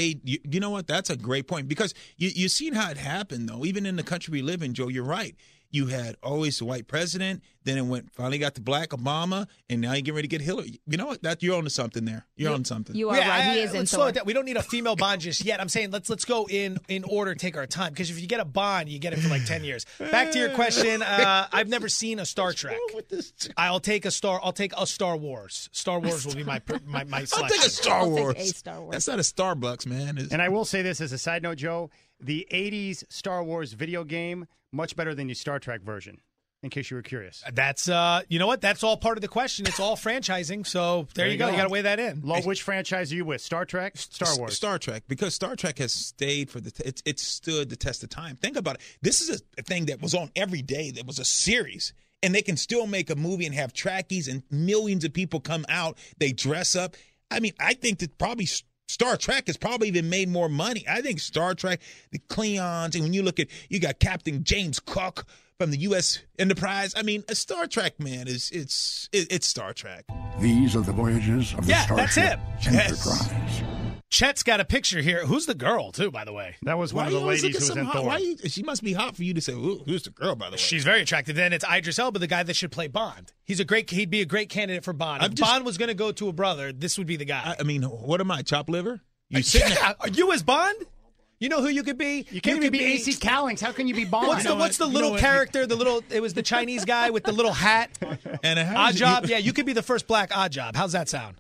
[SPEAKER 4] You know what? That's a great point because you seen how it happened though. Even in the country we live in, Joe, you're right. You had always the white president, then it finally got the black Obama, and now you're getting ready to get Hillary. You know what? That you're onto something there. You're on something.
[SPEAKER 7] You are right. He is in
[SPEAKER 5] let's slow
[SPEAKER 7] Thor.
[SPEAKER 5] it down. We don't need a female Bond just yet. I'm saying let's go in order, take our time. Because if you get a Bond, you get it for like 10 years. Back to your question. I've never seen a Star Trek. I'll take a Star Wars. Star Wars will be my
[SPEAKER 4] I'll
[SPEAKER 5] selection.
[SPEAKER 4] take a Star
[SPEAKER 7] I'll take
[SPEAKER 4] Wars.
[SPEAKER 7] a Star Wars.
[SPEAKER 4] That's not a Starbucks, man.
[SPEAKER 3] And I will say this as a side note, Joe, the 80s Star Wars video game, much better than the Star Trek version, in case you were curious.
[SPEAKER 5] That's you know what? That's all part of the question. It's all franchising. So there you go. You got to weigh that in.
[SPEAKER 3] Lo, which franchise are you with, Star Trek, Star Wars?
[SPEAKER 4] Star Trek, because Star Trek has stayed for it stood the test of time. Think about it. This is a thing that was on every day. That was a series. And they can still make a movie and have trackies and millions of people come out. They dress up. I mean, I think that probably Star Trek has probably even made more money. I think Star Trek, the Klingons, and when you look at, you got Captain James Cook from the U.S. Enterprise. I mean, a Star Trek, man, it's Star Trek.
[SPEAKER 9] These are the voyages of the
[SPEAKER 5] that's
[SPEAKER 9] Starship
[SPEAKER 5] him.
[SPEAKER 9] Enterprise.
[SPEAKER 5] Chet's got a picture here. Who's the girl, too, by the way?
[SPEAKER 3] That was one of the ladies who was in Thor.
[SPEAKER 4] She must be hot for you to say, who's the girl, by the way?
[SPEAKER 5] She's very attractive. Then it's Idris Elba, the guy that should play Bond. He'd be a great candidate for Bond. If Bond was going to go to a brother, this would be the guy.
[SPEAKER 4] I mean, what am I, chopped liver? You sitting there?
[SPEAKER 5] Are you as Bond? You know who you could be?
[SPEAKER 3] You can't even be AC Cowlings. How can you be Bond?
[SPEAKER 5] What's the little character? It was the Chinese guy with the little hat.
[SPEAKER 4] And
[SPEAKER 5] Oddjob. Yeah, you could be the first black Oddjob. How's that sound?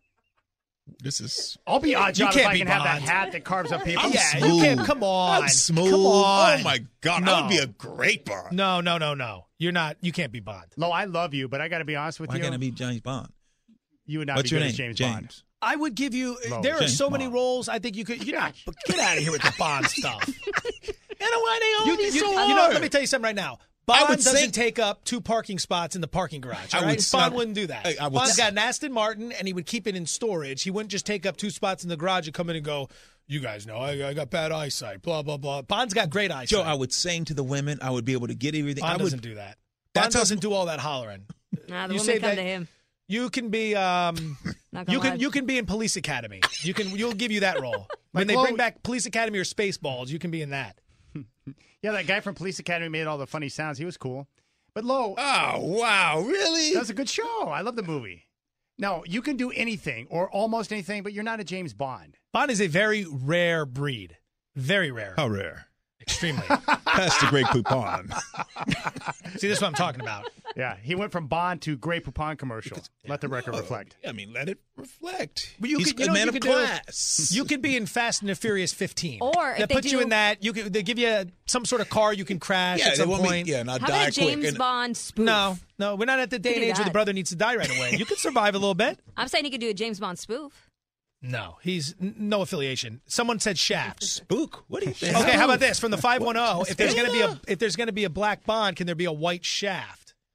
[SPEAKER 3] I'll be Oddjob
[SPEAKER 5] You
[SPEAKER 3] if
[SPEAKER 5] can't
[SPEAKER 3] I
[SPEAKER 5] be
[SPEAKER 3] can have that
[SPEAKER 5] Bond.
[SPEAKER 3] hat that carves up people.
[SPEAKER 5] Yeah,
[SPEAKER 4] smooth.
[SPEAKER 5] you can't. Come on.
[SPEAKER 4] I'm smooth.
[SPEAKER 5] Come on.
[SPEAKER 4] Oh my God,
[SPEAKER 5] No.
[SPEAKER 4] I would be a great Bond.
[SPEAKER 5] No. You're not. You can't be Bond.
[SPEAKER 3] Lo, I love you, but I got to be honest with
[SPEAKER 4] Why
[SPEAKER 3] you.
[SPEAKER 4] can't I be James Bond?
[SPEAKER 3] You would not
[SPEAKER 4] What's
[SPEAKER 3] be
[SPEAKER 4] your
[SPEAKER 3] good
[SPEAKER 4] name?
[SPEAKER 3] as James Bond.
[SPEAKER 5] I would give you.
[SPEAKER 3] No,
[SPEAKER 5] there are
[SPEAKER 4] James
[SPEAKER 5] so many
[SPEAKER 4] Bond.
[SPEAKER 5] roles. I think you could. Get out of here with the Bond stuff.
[SPEAKER 4] And why they always so
[SPEAKER 5] You know,
[SPEAKER 4] hard?
[SPEAKER 5] let me tell you something right now.
[SPEAKER 4] I
[SPEAKER 5] Bond
[SPEAKER 4] would
[SPEAKER 5] doesn't
[SPEAKER 4] say-
[SPEAKER 5] take up 2 parking spots in the parking garage.
[SPEAKER 4] I
[SPEAKER 5] All
[SPEAKER 4] would
[SPEAKER 5] right?
[SPEAKER 4] say-
[SPEAKER 5] Bond wouldn't do that.
[SPEAKER 4] I would
[SPEAKER 5] Bond's
[SPEAKER 4] say-
[SPEAKER 5] got an Aston Martin, and he would keep it in storage. He wouldn't just take up 2 spots in the garage and come in and go, you guys know, I got bad eyesight, blah, blah, blah. Bond's got great eyesight.
[SPEAKER 4] Joe, I would sing to the women. I would be able to get everything.
[SPEAKER 5] Bond
[SPEAKER 4] I would
[SPEAKER 5] doesn't do that.
[SPEAKER 4] That's
[SPEAKER 5] Bond
[SPEAKER 4] how-
[SPEAKER 5] doesn't do all that hollering.
[SPEAKER 7] Nah, the
[SPEAKER 5] You
[SPEAKER 7] women
[SPEAKER 5] say
[SPEAKER 7] come
[SPEAKER 5] that-
[SPEAKER 7] to him.
[SPEAKER 5] You can be
[SPEAKER 7] Not gonna lie.
[SPEAKER 5] you can be in Police Academy. You'll give you that role. When
[SPEAKER 3] Like
[SPEAKER 5] they
[SPEAKER 3] Lo-
[SPEAKER 5] bring back Police Academy or Spaceballs, you can be in that.
[SPEAKER 3] Yeah, that guy from Police Academy made all the funny sounds. He was cool. But Lo,
[SPEAKER 4] Oh wow, really?
[SPEAKER 3] that was a good show. I love the movie. No, you can do anything or almost anything, but you're not a James Bond.
[SPEAKER 5] Bond is a very rare breed. Very rare.
[SPEAKER 4] How rare?
[SPEAKER 5] Extremely.
[SPEAKER 4] That's the great Poupon.
[SPEAKER 5] See, this is what I'm talking about.
[SPEAKER 3] Yeah, he went from Bond to Grey Poupon commercial. Let the record reflect.
[SPEAKER 4] I mean, let it reflect.
[SPEAKER 5] But you
[SPEAKER 4] He's
[SPEAKER 5] could- you
[SPEAKER 4] a
[SPEAKER 5] know what
[SPEAKER 4] man
[SPEAKER 5] you
[SPEAKER 4] of
[SPEAKER 5] could do?
[SPEAKER 4] class.
[SPEAKER 5] You could be in Fast and the Furious 15.
[SPEAKER 7] Or if
[SPEAKER 5] they
[SPEAKER 7] they
[SPEAKER 5] put you
[SPEAKER 7] do-
[SPEAKER 5] in that, they give you some sort of car you can crash
[SPEAKER 4] Yeah,
[SPEAKER 5] at
[SPEAKER 4] they
[SPEAKER 5] some
[SPEAKER 4] want me.
[SPEAKER 5] point.
[SPEAKER 4] Yeah, and I'll
[SPEAKER 7] How
[SPEAKER 4] die
[SPEAKER 7] about a
[SPEAKER 4] quick.
[SPEAKER 7] James
[SPEAKER 4] And-
[SPEAKER 7] Bond spoof?
[SPEAKER 5] No, we're not at the day
[SPEAKER 7] Could
[SPEAKER 5] and
[SPEAKER 7] do
[SPEAKER 5] age where the
[SPEAKER 7] that.
[SPEAKER 5] brother needs to die right away. You could survive a little bit.
[SPEAKER 7] I'm saying he could do a James Bond spoof.
[SPEAKER 5] No, he's no affiliation. Someone said Shaft.
[SPEAKER 4] Spook. What do you think?
[SPEAKER 5] Okay, how about this from the 510? If there's
[SPEAKER 4] Spell
[SPEAKER 5] going
[SPEAKER 4] it
[SPEAKER 5] to
[SPEAKER 4] out.
[SPEAKER 5] be a black Bond, can there be a white Shaft?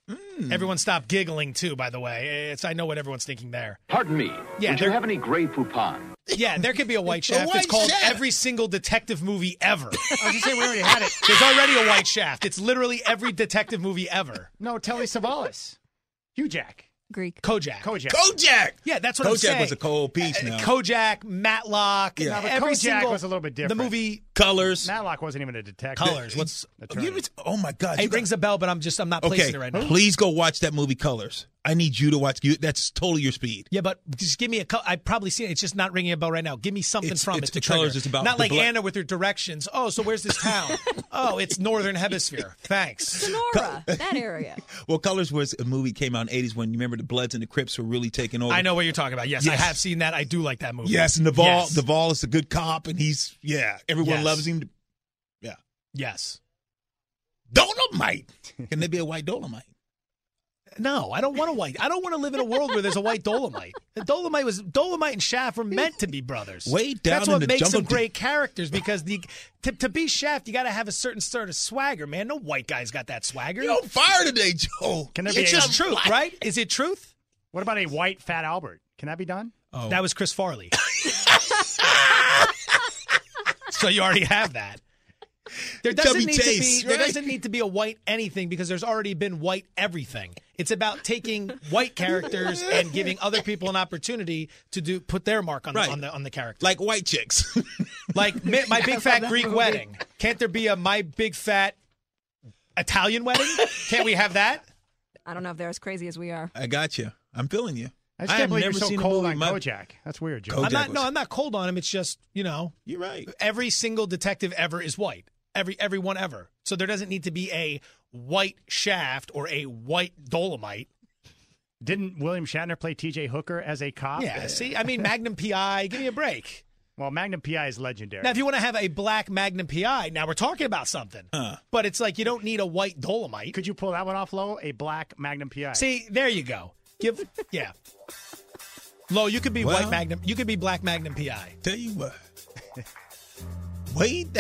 [SPEAKER 5] Everyone stop giggling, too, by the way. I know what everyone's thinking there.
[SPEAKER 10] Pardon me.
[SPEAKER 5] Yeah,
[SPEAKER 10] Would you have any Grey Poupon?
[SPEAKER 5] Yeah, there could be a White Shaft.
[SPEAKER 4] White
[SPEAKER 5] It's called
[SPEAKER 4] Shaft.
[SPEAKER 5] every single detective movie ever.
[SPEAKER 3] I was going to say we already had it.
[SPEAKER 5] There's already a White Shaft. It's literally every detective movie ever.
[SPEAKER 3] No, Telly Savalas. Hugh Jack.
[SPEAKER 7] Greek.
[SPEAKER 5] Kojak.
[SPEAKER 4] Kojak.
[SPEAKER 5] Yeah, that's what I'm saying.
[SPEAKER 4] Kojak was a cold piece now.
[SPEAKER 5] Kojak, Matlock.
[SPEAKER 4] Yeah.
[SPEAKER 3] No, but
[SPEAKER 5] every
[SPEAKER 3] Kojak
[SPEAKER 5] single,
[SPEAKER 3] was a little bit different.
[SPEAKER 5] The movie
[SPEAKER 4] Colors.
[SPEAKER 3] Matlock wasn't even a detective.
[SPEAKER 5] Colors. What's
[SPEAKER 4] Oh, my God.
[SPEAKER 5] It rings a bell, but I'm not placing it right now.
[SPEAKER 4] Please go watch that movie Colors. I need you to watch. That's totally your speed.
[SPEAKER 5] Yeah, but just give me I've probably seen it. It's just not ringing a bell right now. Give me something from it to
[SPEAKER 4] Colors
[SPEAKER 5] trigger.
[SPEAKER 4] is about
[SPEAKER 5] not
[SPEAKER 4] the
[SPEAKER 5] like Anna with her directions. Oh, so where's this town? Oh, it's Northern Hemisphere. Thanks.
[SPEAKER 7] Sonora, that area.
[SPEAKER 4] Well, Colors was a movie came out in the 80s when you remember the Bloods and the Crips were really taking over.
[SPEAKER 5] I know what you're talking about. Yes, I
[SPEAKER 4] Yes.
[SPEAKER 5] have seen that. I do like that movie.
[SPEAKER 4] Yes, and Duvall is a good cop, and everyone
[SPEAKER 5] Yes.
[SPEAKER 4] loves him. Yeah.
[SPEAKER 5] Yes.
[SPEAKER 4] Dolomite. Can there be a white Dolomite?
[SPEAKER 5] No, I don't want a white. I don't want to live in a world where there's a white Dolomite. Dolomite and Shaft were meant to be brothers.
[SPEAKER 4] Way down
[SPEAKER 5] That's
[SPEAKER 4] in
[SPEAKER 5] what
[SPEAKER 4] the
[SPEAKER 5] makes them
[SPEAKER 4] jungle.
[SPEAKER 5] great characters because to be Shaft, you got to have a certain sort of swagger, man. No white guy's got that swagger.
[SPEAKER 4] You're on fire today, Joe.
[SPEAKER 3] Can there be
[SPEAKER 5] It's
[SPEAKER 3] a-
[SPEAKER 5] just truth, right? Is it truth?
[SPEAKER 3] What about a white Fat Albert? Can that be done?
[SPEAKER 4] Oh.
[SPEAKER 5] That was Chris Farley. So you already have that. There doesn't,
[SPEAKER 4] Chubby
[SPEAKER 5] need
[SPEAKER 4] Chase,
[SPEAKER 5] there
[SPEAKER 4] right?
[SPEAKER 5] doesn't need to be a white anything because there's already been white everything. It's about taking white characters and giving other people an opportunity to put their mark on the character.
[SPEAKER 4] Like white chicks.
[SPEAKER 5] Like My Big Fat Greek Wedding. Can't there be a My Big Fat Italian Wedding? Can't we have that?
[SPEAKER 7] I don't know if they're as crazy as we are.
[SPEAKER 4] I got you. I'm feeling you.
[SPEAKER 3] I just
[SPEAKER 4] I
[SPEAKER 3] can't
[SPEAKER 4] have
[SPEAKER 3] believe
[SPEAKER 4] never
[SPEAKER 3] you're so
[SPEAKER 4] seen a
[SPEAKER 3] cold
[SPEAKER 4] movie.
[SPEAKER 3] on Kojak. That's weird, Joe.
[SPEAKER 4] Kojak
[SPEAKER 5] I'm not cold on him. It's just,
[SPEAKER 4] You're right.
[SPEAKER 5] every single detective ever is white. Everyone ever. So there doesn't need to be a white Shaft or a white Dolomite.
[SPEAKER 3] Didn't William Shatner play T.J. Hooker as a cop?
[SPEAKER 5] Yeah, see? I mean, Magnum P.I., give me a break.
[SPEAKER 3] Well, Magnum P.I. is legendary.
[SPEAKER 5] Now, if you want to have a black Magnum P.I., now we're talking about something. But it's like you don't need a white Dolomite.
[SPEAKER 3] Could you pull that one off, Lo? A black Magnum P.I.
[SPEAKER 5] See, there you go. Yeah. Lo, you could be
[SPEAKER 4] Well-
[SPEAKER 5] white Magnum. You could be black Magnum P.I.
[SPEAKER 4] Tell you what. Wait.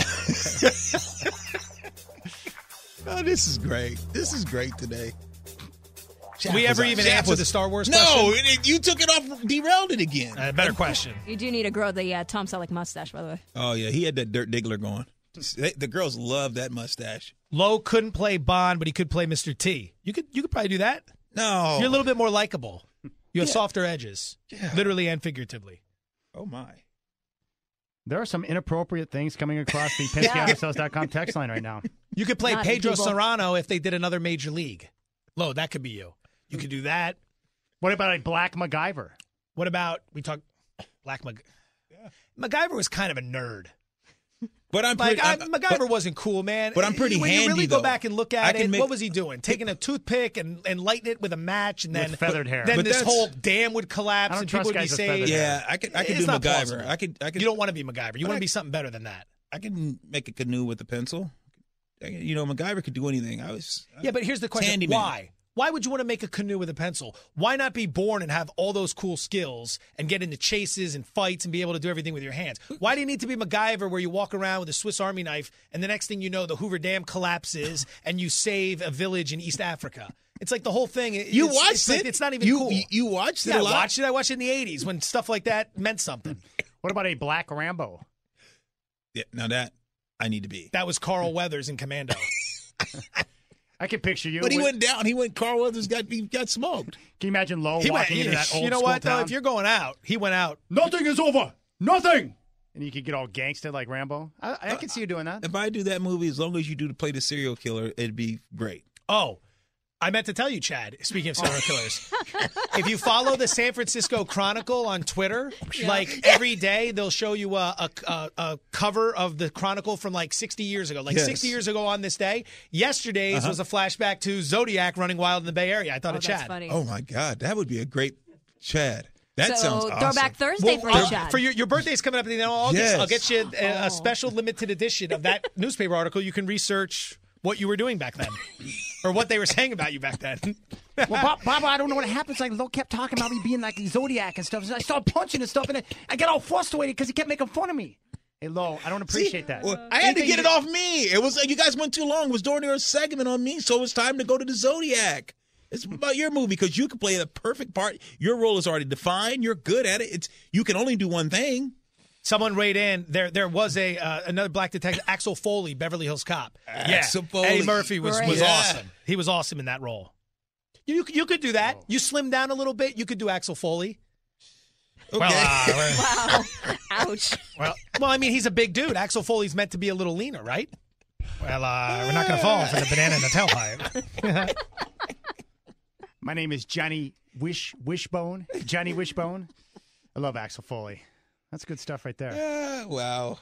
[SPEAKER 4] Oh, this is great. This is great today.
[SPEAKER 5] Did we ever even answer the Star Wars
[SPEAKER 4] No,
[SPEAKER 5] question?
[SPEAKER 4] you took it off, derailed it again.
[SPEAKER 5] Better question.
[SPEAKER 7] You do need to grow the Tom Selleck mustache, by the way.
[SPEAKER 4] Oh, yeah, he had that Dirt Diggler going. The girls love that mustache.
[SPEAKER 5] Lo couldn't play Bond, but he could play Mr. T. You could probably do that.
[SPEAKER 4] No.
[SPEAKER 5] You're a little bit more likable. You have softer edges, literally and figuratively.
[SPEAKER 4] Oh, my.
[SPEAKER 3] There are some inappropriate things coming across the PenskeOutSales.com text line right now.
[SPEAKER 5] You could play
[SPEAKER 7] Naughty
[SPEAKER 5] Pedro
[SPEAKER 7] people.
[SPEAKER 5] Serrano if they did another major league. Lo, that could be you. You could do that.
[SPEAKER 3] What about a black MacGyver?
[SPEAKER 5] What about we talk Black MacGyver was kind of a nerd.
[SPEAKER 4] But I'm
[SPEAKER 5] Like
[SPEAKER 4] pretty.
[SPEAKER 5] MacGyver wasn't cool, man.
[SPEAKER 4] But I'm pretty
[SPEAKER 5] when
[SPEAKER 4] handy,
[SPEAKER 5] you really
[SPEAKER 4] though.
[SPEAKER 5] go back and look
[SPEAKER 4] I
[SPEAKER 5] at
[SPEAKER 4] can
[SPEAKER 5] it,
[SPEAKER 4] make-
[SPEAKER 5] what was he doing? Taking a toothpick and lighting it with a match, and then
[SPEAKER 3] With feathered hair.
[SPEAKER 5] Then
[SPEAKER 4] But
[SPEAKER 5] this
[SPEAKER 4] that's-
[SPEAKER 5] whole dam would collapse
[SPEAKER 3] I don't
[SPEAKER 5] and people
[SPEAKER 3] trust
[SPEAKER 5] would be
[SPEAKER 3] guys with feathered
[SPEAKER 5] saved.
[SPEAKER 3] hair.
[SPEAKER 4] Yeah, I could
[SPEAKER 5] It's
[SPEAKER 4] do
[SPEAKER 5] not
[SPEAKER 4] MacGyver.
[SPEAKER 5] plausible.
[SPEAKER 4] I could.
[SPEAKER 5] You don't want to be MacGyver. You
[SPEAKER 4] But
[SPEAKER 5] want to be something better than that.
[SPEAKER 4] I can make a canoe with a pencil. MacGyver could do anything.
[SPEAKER 5] Yeah, but here's the question:
[SPEAKER 4] Handyman.
[SPEAKER 5] Why? Why would you want to make a canoe with a pencil? Why not be born and have all those cool skills and get into chases and fights and be able to do everything with your hands? Why do you need to be MacGyver where you walk around with a Swiss Army knife and the next thing you know, the Hoover Dam collapses and you save a village in East Africa? It's like the whole thing.
[SPEAKER 4] You watched it.
[SPEAKER 5] It's not even
[SPEAKER 4] you,
[SPEAKER 5] cool.
[SPEAKER 4] You watched it
[SPEAKER 5] Yeah,
[SPEAKER 4] a lot.
[SPEAKER 5] I watched it. I watched it in the 80s when stuff like that meant something.
[SPEAKER 3] What about a black Rambo?
[SPEAKER 4] Yeah, now that I need to be.
[SPEAKER 5] That was Carl Weathers in Commando.
[SPEAKER 3] I can picture you.
[SPEAKER 4] But he
[SPEAKER 3] with-
[SPEAKER 4] went down. Carl Weathers got smoked.
[SPEAKER 3] Can you imagine Lo
[SPEAKER 5] He went,
[SPEAKER 3] walking into that old
[SPEAKER 5] you know
[SPEAKER 3] school
[SPEAKER 5] what, though?
[SPEAKER 3] town?
[SPEAKER 5] If you're going out, he went out.
[SPEAKER 3] Nothing is over. Nothing. And you could get all gangsta like Rambo. I can see you doing that.
[SPEAKER 4] If I do that movie, as long as you do to play the serial killer, it'd be great.
[SPEAKER 5] Oh, I meant to tell you, Chad, speaking of serial killers, if you follow the San Francisco Chronicle on Twitter, like every day they'll show you a cover of the Chronicle from like 60 years ago. Like
[SPEAKER 4] Yes.
[SPEAKER 5] 60 years ago on this day. Yesterday's was a flashback to Zodiac running wild in the Bay Area. I thought
[SPEAKER 7] Oh,
[SPEAKER 5] of
[SPEAKER 7] that's
[SPEAKER 5] Chad.
[SPEAKER 7] funny.
[SPEAKER 4] Oh, my God. That would be a great Chad. That sounds awesome.
[SPEAKER 7] Throwback Thursday for you, Chad.
[SPEAKER 5] For your birthday's coming up at the end of August.
[SPEAKER 4] Yes.
[SPEAKER 5] I'll get you a special limited edition of that newspaper article. You can research what you were doing back then or what they were saying about you back then.
[SPEAKER 11] Well, Baba, I don't know what happens. Like, Lo kept talking about me being like the Zodiac and stuff. So I started punching and stuff, and I got all frustrated because he kept making fun of me.
[SPEAKER 3] Hey, Lo, I don't appreciate that.
[SPEAKER 4] Well, I had to get it off me. It was you guys went too long. It was during your segment on me, so it was time to go to the Zodiac. It's about your movie because you can play the perfect part. Your role is already defined. You're good at it. You can only do one thing.
[SPEAKER 5] Someone weighed in. There was another black detective, Axel Foley, Beverly Hills Cop.
[SPEAKER 4] Axel Foley.
[SPEAKER 5] Eddie Murphy was
[SPEAKER 7] Great.
[SPEAKER 5] awesome. He was awesome in that role. You could do that. You slim down a little bit. You could do Axel Foley.
[SPEAKER 4] Okay.
[SPEAKER 7] Wow. Ouch.
[SPEAKER 5] Well, I mean, he's a big dude. Axel Foley's meant to be a little leaner, right? Well, we're not going to fall for the banana in the tailpipe.
[SPEAKER 3] My name is Johnny Wishbone. Johnny Wishbone. I love Axel Foley. That's good stuff right there.
[SPEAKER 4] Wow.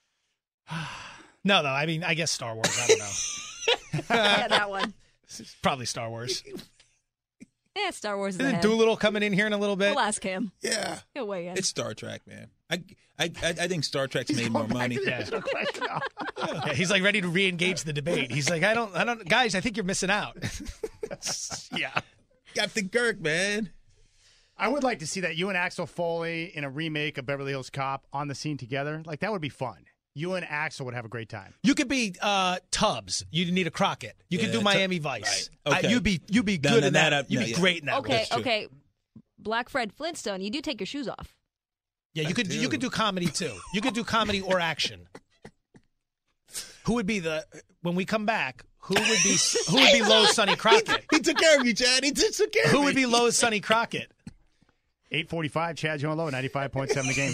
[SPEAKER 5] No, I mean, I guess Star Wars. I don't know.
[SPEAKER 7] Yeah, that one.
[SPEAKER 5] Probably Star Wars.
[SPEAKER 7] Yeah, Star Wars is
[SPEAKER 5] Isn't
[SPEAKER 7] ahead.
[SPEAKER 5] Doolittle coming in here in a little bit?
[SPEAKER 7] We'll ask him.
[SPEAKER 4] Yeah.
[SPEAKER 7] He'll weigh in.
[SPEAKER 4] It's Star Trek, man. I think Star Trek's made more money.
[SPEAKER 5] Yeah, he's like ready to re-engage the debate. He's like, I don't, guys, I think you're missing out. Yeah.
[SPEAKER 4] Captain Kirk, man.
[SPEAKER 3] I would like to see that you and Axel Foley in a remake of Beverly Hills Cop on the scene together. Like, that would be fun. You and Axel would have a great time.
[SPEAKER 5] You could be Tubbs. You'd need a Crockett. You could do Miami Vice.
[SPEAKER 4] Right. Okay.
[SPEAKER 5] You'd be good in that. You'd be
[SPEAKER 4] yeah.
[SPEAKER 5] great in that.
[SPEAKER 7] Okay,
[SPEAKER 5] role.
[SPEAKER 7] okay. Black Fred Flintstone, you do take your shoes off.
[SPEAKER 5] Yeah, you could do comedy too. You could do comedy or action. Who would be when we come back? Who would be Lowe's Sonny Crockett?
[SPEAKER 4] He took care of you, Chad. He took care of you.
[SPEAKER 5] Who would be Lowe's Sonny Crockett?
[SPEAKER 3] 8:45, Chad, Joe, and Lowe, 95.7 The Game.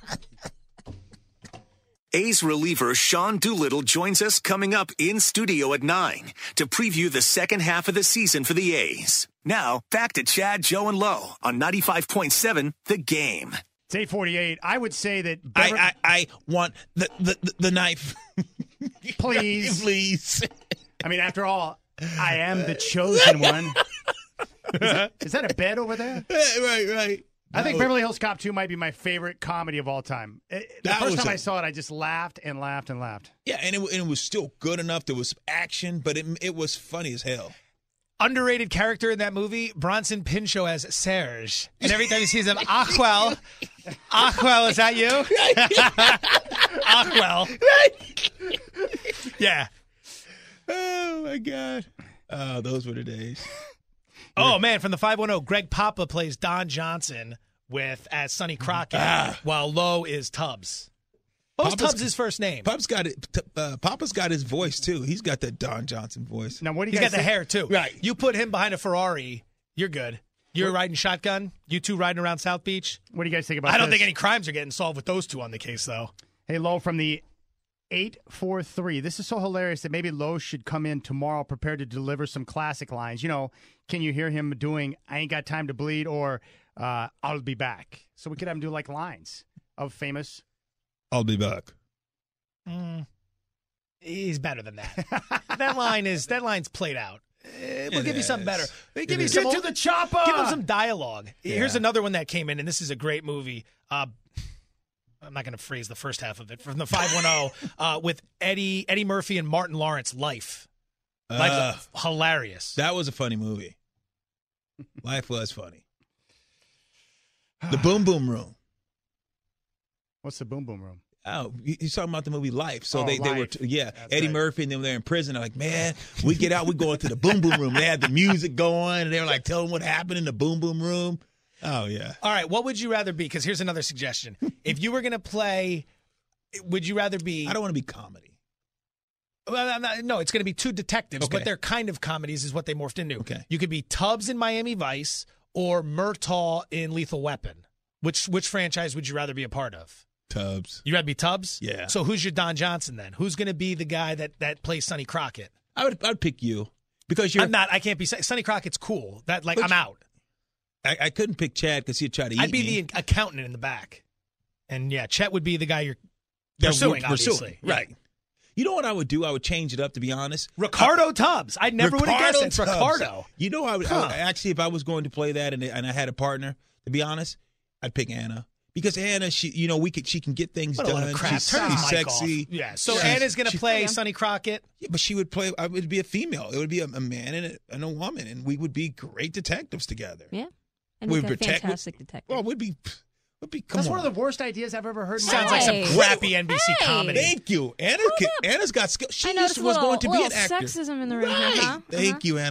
[SPEAKER 2] A's reliever Sean Doolittle joins us coming up in studio at 9 to preview the second half of the season for the A's. Now, back to Chad, Joe, and Lowe on 95.7 The Game.
[SPEAKER 3] It's 8:48. I would say that...
[SPEAKER 4] I want the knife.
[SPEAKER 3] Please.
[SPEAKER 4] Please.
[SPEAKER 3] I mean, after all, I am the chosen one. Is that a bed over there?
[SPEAKER 4] Right.
[SPEAKER 3] I think Beverly Hills Cop 2 might be my favorite comedy of all time. The first time I saw it, I just laughed and laughed and laughed.
[SPEAKER 4] Yeah, and it was still good enough. There was action, but it was funny as hell.
[SPEAKER 5] Underrated character in that movie, Bronson Pinchot as Serge. And every time he sees him, Achwell, is that you? Achwell. Yeah.
[SPEAKER 4] Oh, my God. Oh, those were the days.
[SPEAKER 5] Oh, man, from the 510, Greg Papa plays Don Johnson as Sonny Crockett, while Lowe is Tubbs. What was Tubbs' first name?
[SPEAKER 4] Papa's got his voice, too. He's got that Don Johnson voice.
[SPEAKER 3] Now, what do you
[SPEAKER 5] He's
[SPEAKER 3] guys
[SPEAKER 5] got the hair, too.
[SPEAKER 4] Right.
[SPEAKER 5] You put him behind a Ferrari, you're good. You're riding shotgun. You two riding around South Beach.
[SPEAKER 3] What do you guys think about
[SPEAKER 5] I don't
[SPEAKER 3] this?
[SPEAKER 5] think any crimes are getting solved with those two on the case, though.
[SPEAKER 3] Hey, Lowe, from the 843. This is so hilarious that maybe Lowe should come in tomorrow prepared to deliver some classic lines. You know, can you hear him doing I ain't got time to bleed or I'll be back? So we could have him do like lines of famous.
[SPEAKER 4] I'll be back.
[SPEAKER 5] He's better than that. that line's played out. We'll give you something better. Give you some
[SPEAKER 3] Get to the chopper.
[SPEAKER 5] Give him some dialogue.
[SPEAKER 3] Yeah.
[SPEAKER 5] Here's another one that came in, and this is a great movie. I'm not going to phrase the first half of it. From the 510 with Eddie Murphy and Martin Lawrence, Life. Life is hilarious.
[SPEAKER 4] That was a funny movie. Life was funny. The Boom Boom Room.
[SPEAKER 3] What's the Boom Boom Room?
[SPEAKER 4] Oh, he's talking about the movie Life. So they were,
[SPEAKER 3] Life.
[SPEAKER 4] Eddie
[SPEAKER 3] right.
[SPEAKER 4] Murphy and them there in prison. They're like, man, we get out, we go into the Boom Boom Room. They had the music going, and they were like telling what happened in the Boom Boom Room. Oh, yeah.
[SPEAKER 5] All right, what would you rather be? Because here's another suggestion. If you were going to play, would you rather be...
[SPEAKER 4] I don't want to be comedy.
[SPEAKER 5] Well, no, it's going to be two detectives,
[SPEAKER 4] Okay.
[SPEAKER 5] but they're kind of comedies is what they morphed into.
[SPEAKER 4] Okay.
[SPEAKER 5] You could be Tubbs in Miami Vice or Murtaugh in Lethal Weapon. Which franchise would you rather be a part of?
[SPEAKER 4] Tubbs.
[SPEAKER 5] You rather be Tubbs?
[SPEAKER 4] Yeah.
[SPEAKER 5] So who's your Don Johnson then? Who's going to be the guy that plays Sonny Crockett?
[SPEAKER 4] I'd pick you because you're.
[SPEAKER 5] I can't be. Sonny Crockett's cool. I'm out.
[SPEAKER 4] I couldn't pick Chad because he'd try to eat
[SPEAKER 5] I'd be
[SPEAKER 4] me.
[SPEAKER 5] the accountant in the back. And yeah, Chet would be the guy you're pursuing, obviously.
[SPEAKER 4] Right. Yeah. You know what I would do? I would change it up, to be honest.
[SPEAKER 5] Ricardo Tubbs. I never would have guessed it's Ricardo.
[SPEAKER 4] You know, I would actually, if I was going to play that and I had a partner, to be honest, I'd pick Anna. Because Anna, she can get things
[SPEAKER 5] What a
[SPEAKER 4] done.
[SPEAKER 5] load of crap.
[SPEAKER 4] She's
[SPEAKER 5] Turn his mic
[SPEAKER 4] sexy.
[SPEAKER 5] off. Yeah. So Anna's going to play Sonny Crockett.
[SPEAKER 4] Yeah, but she would play. It would be a female. It would be a man and a woman, and we would be great detectives together.
[SPEAKER 7] Yeah, and we'd be fantastic detectives.
[SPEAKER 4] Well, we'd be.
[SPEAKER 3] That's one of the worst ideas I've ever heard.
[SPEAKER 5] Sounds like some crappy NBC comedy.
[SPEAKER 4] Thank you, Anna. Anna's got skills. She
[SPEAKER 7] I noticed
[SPEAKER 4] was going to be an
[SPEAKER 7] little
[SPEAKER 4] actor.
[SPEAKER 7] sexism in the room.
[SPEAKER 4] Right.
[SPEAKER 7] Huh?
[SPEAKER 4] Thank you, Anna.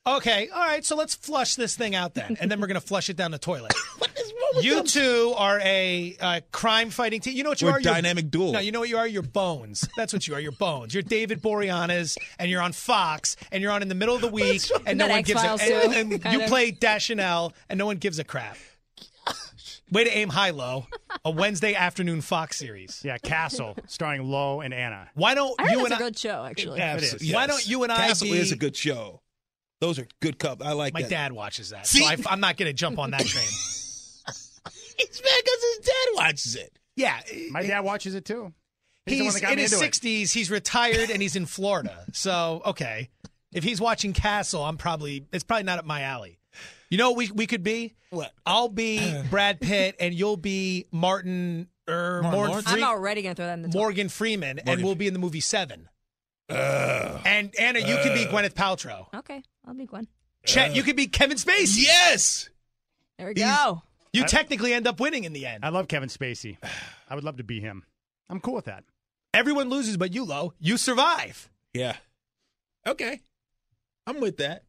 [SPEAKER 5] Okay, all right, so let's flush this thing out then, and then we're going to flush it down the toilet. What is wrong with you two are a crime-fighting team. You know what you
[SPEAKER 4] We're
[SPEAKER 5] are?
[SPEAKER 4] dynamic duo.
[SPEAKER 5] No, you know what you are? You're Bones. That's what you are. You're Bones. You're David Boreanaz, and you're on Fox, and you're on in the middle of the week, and no
[SPEAKER 7] That
[SPEAKER 5] one gives a
[SPEAKER 7] X-Files too,
[SPEAKER 5] and you
[SPEAKER 7] kind of.
[SPEAKER 5] play Deschanel, and no one gives a crap. Way to aim high, Low. A Wednesday afternoon Fox series.
[SPEAKER 3] Yeah, Castle, starring Lowe and Anna.
[SPEAKER 5] Why don't
[SPEAKER 7] I heard
[SPEAKER 5] you
[SPEAKER 7] that's
[SPEAKER 5] and
[SPEAKER 7] a good show, actually.
[SPEAKER 5] Absolutely.
[SPEAKER 4] Yes.
[SPEAKER 5] Why don't you and I
[SPEAKER 4] Castle
[SPEAKER 5] be...
[SPEAKER 4] is a good show. Those are good cup. I like
[SPEAKER 5] My
[SPEAKER 4] that.
[SPEAKER 5] dad watches that,
[SPEAKER 4] See?
[SPEAKER 5] so I'm not going to jump on that train.
[SPEAKER 4] It's bad because his dad watches it.
[SPEAKER 5] Yeah.
[SPEAKER 3] My dad watches it too. the one
[SPEAKER 5] He's
[SPEAKER 3] that got
[SPEAKER 5] in
[SPEAKER 3] me
[SPEAKER 5] his
[SPEAKER 3] into it.
[SPEAKER 5] 60s. He's retired and he's in Florida. So, okay. If he's watching Castle, it's probably not up my alley. You know what we could be?
[SPEAKER 4] What?
[SPEAKER 5] I'll be Brad Pitt and you'll be Morgan
[SPEAKER 7] I'm already going to throw that in the
[SPEAKER 5] Morgan Freeman, and we'll be in the movie Seven. And Anna, you could be Gwyneth Paltrow.
[SPEAKER 7] Okay, I'll be Gwen.
[SPEAKER 5] Chet, you could be Kevin Spacey.
[SPEAKER 4] Yes.
[SPEAKER 7] There we go.
[SPEAKER 5] You technically end up winning in the end.
[SPEAKER 3] I love Kevin Spacey. I would love to be him. I'm cool with that.
[SPEAKER 5] Everyone loses but you, Lo. You survive.
[SPEAKER 4] Yeah. Okay. I'm with that.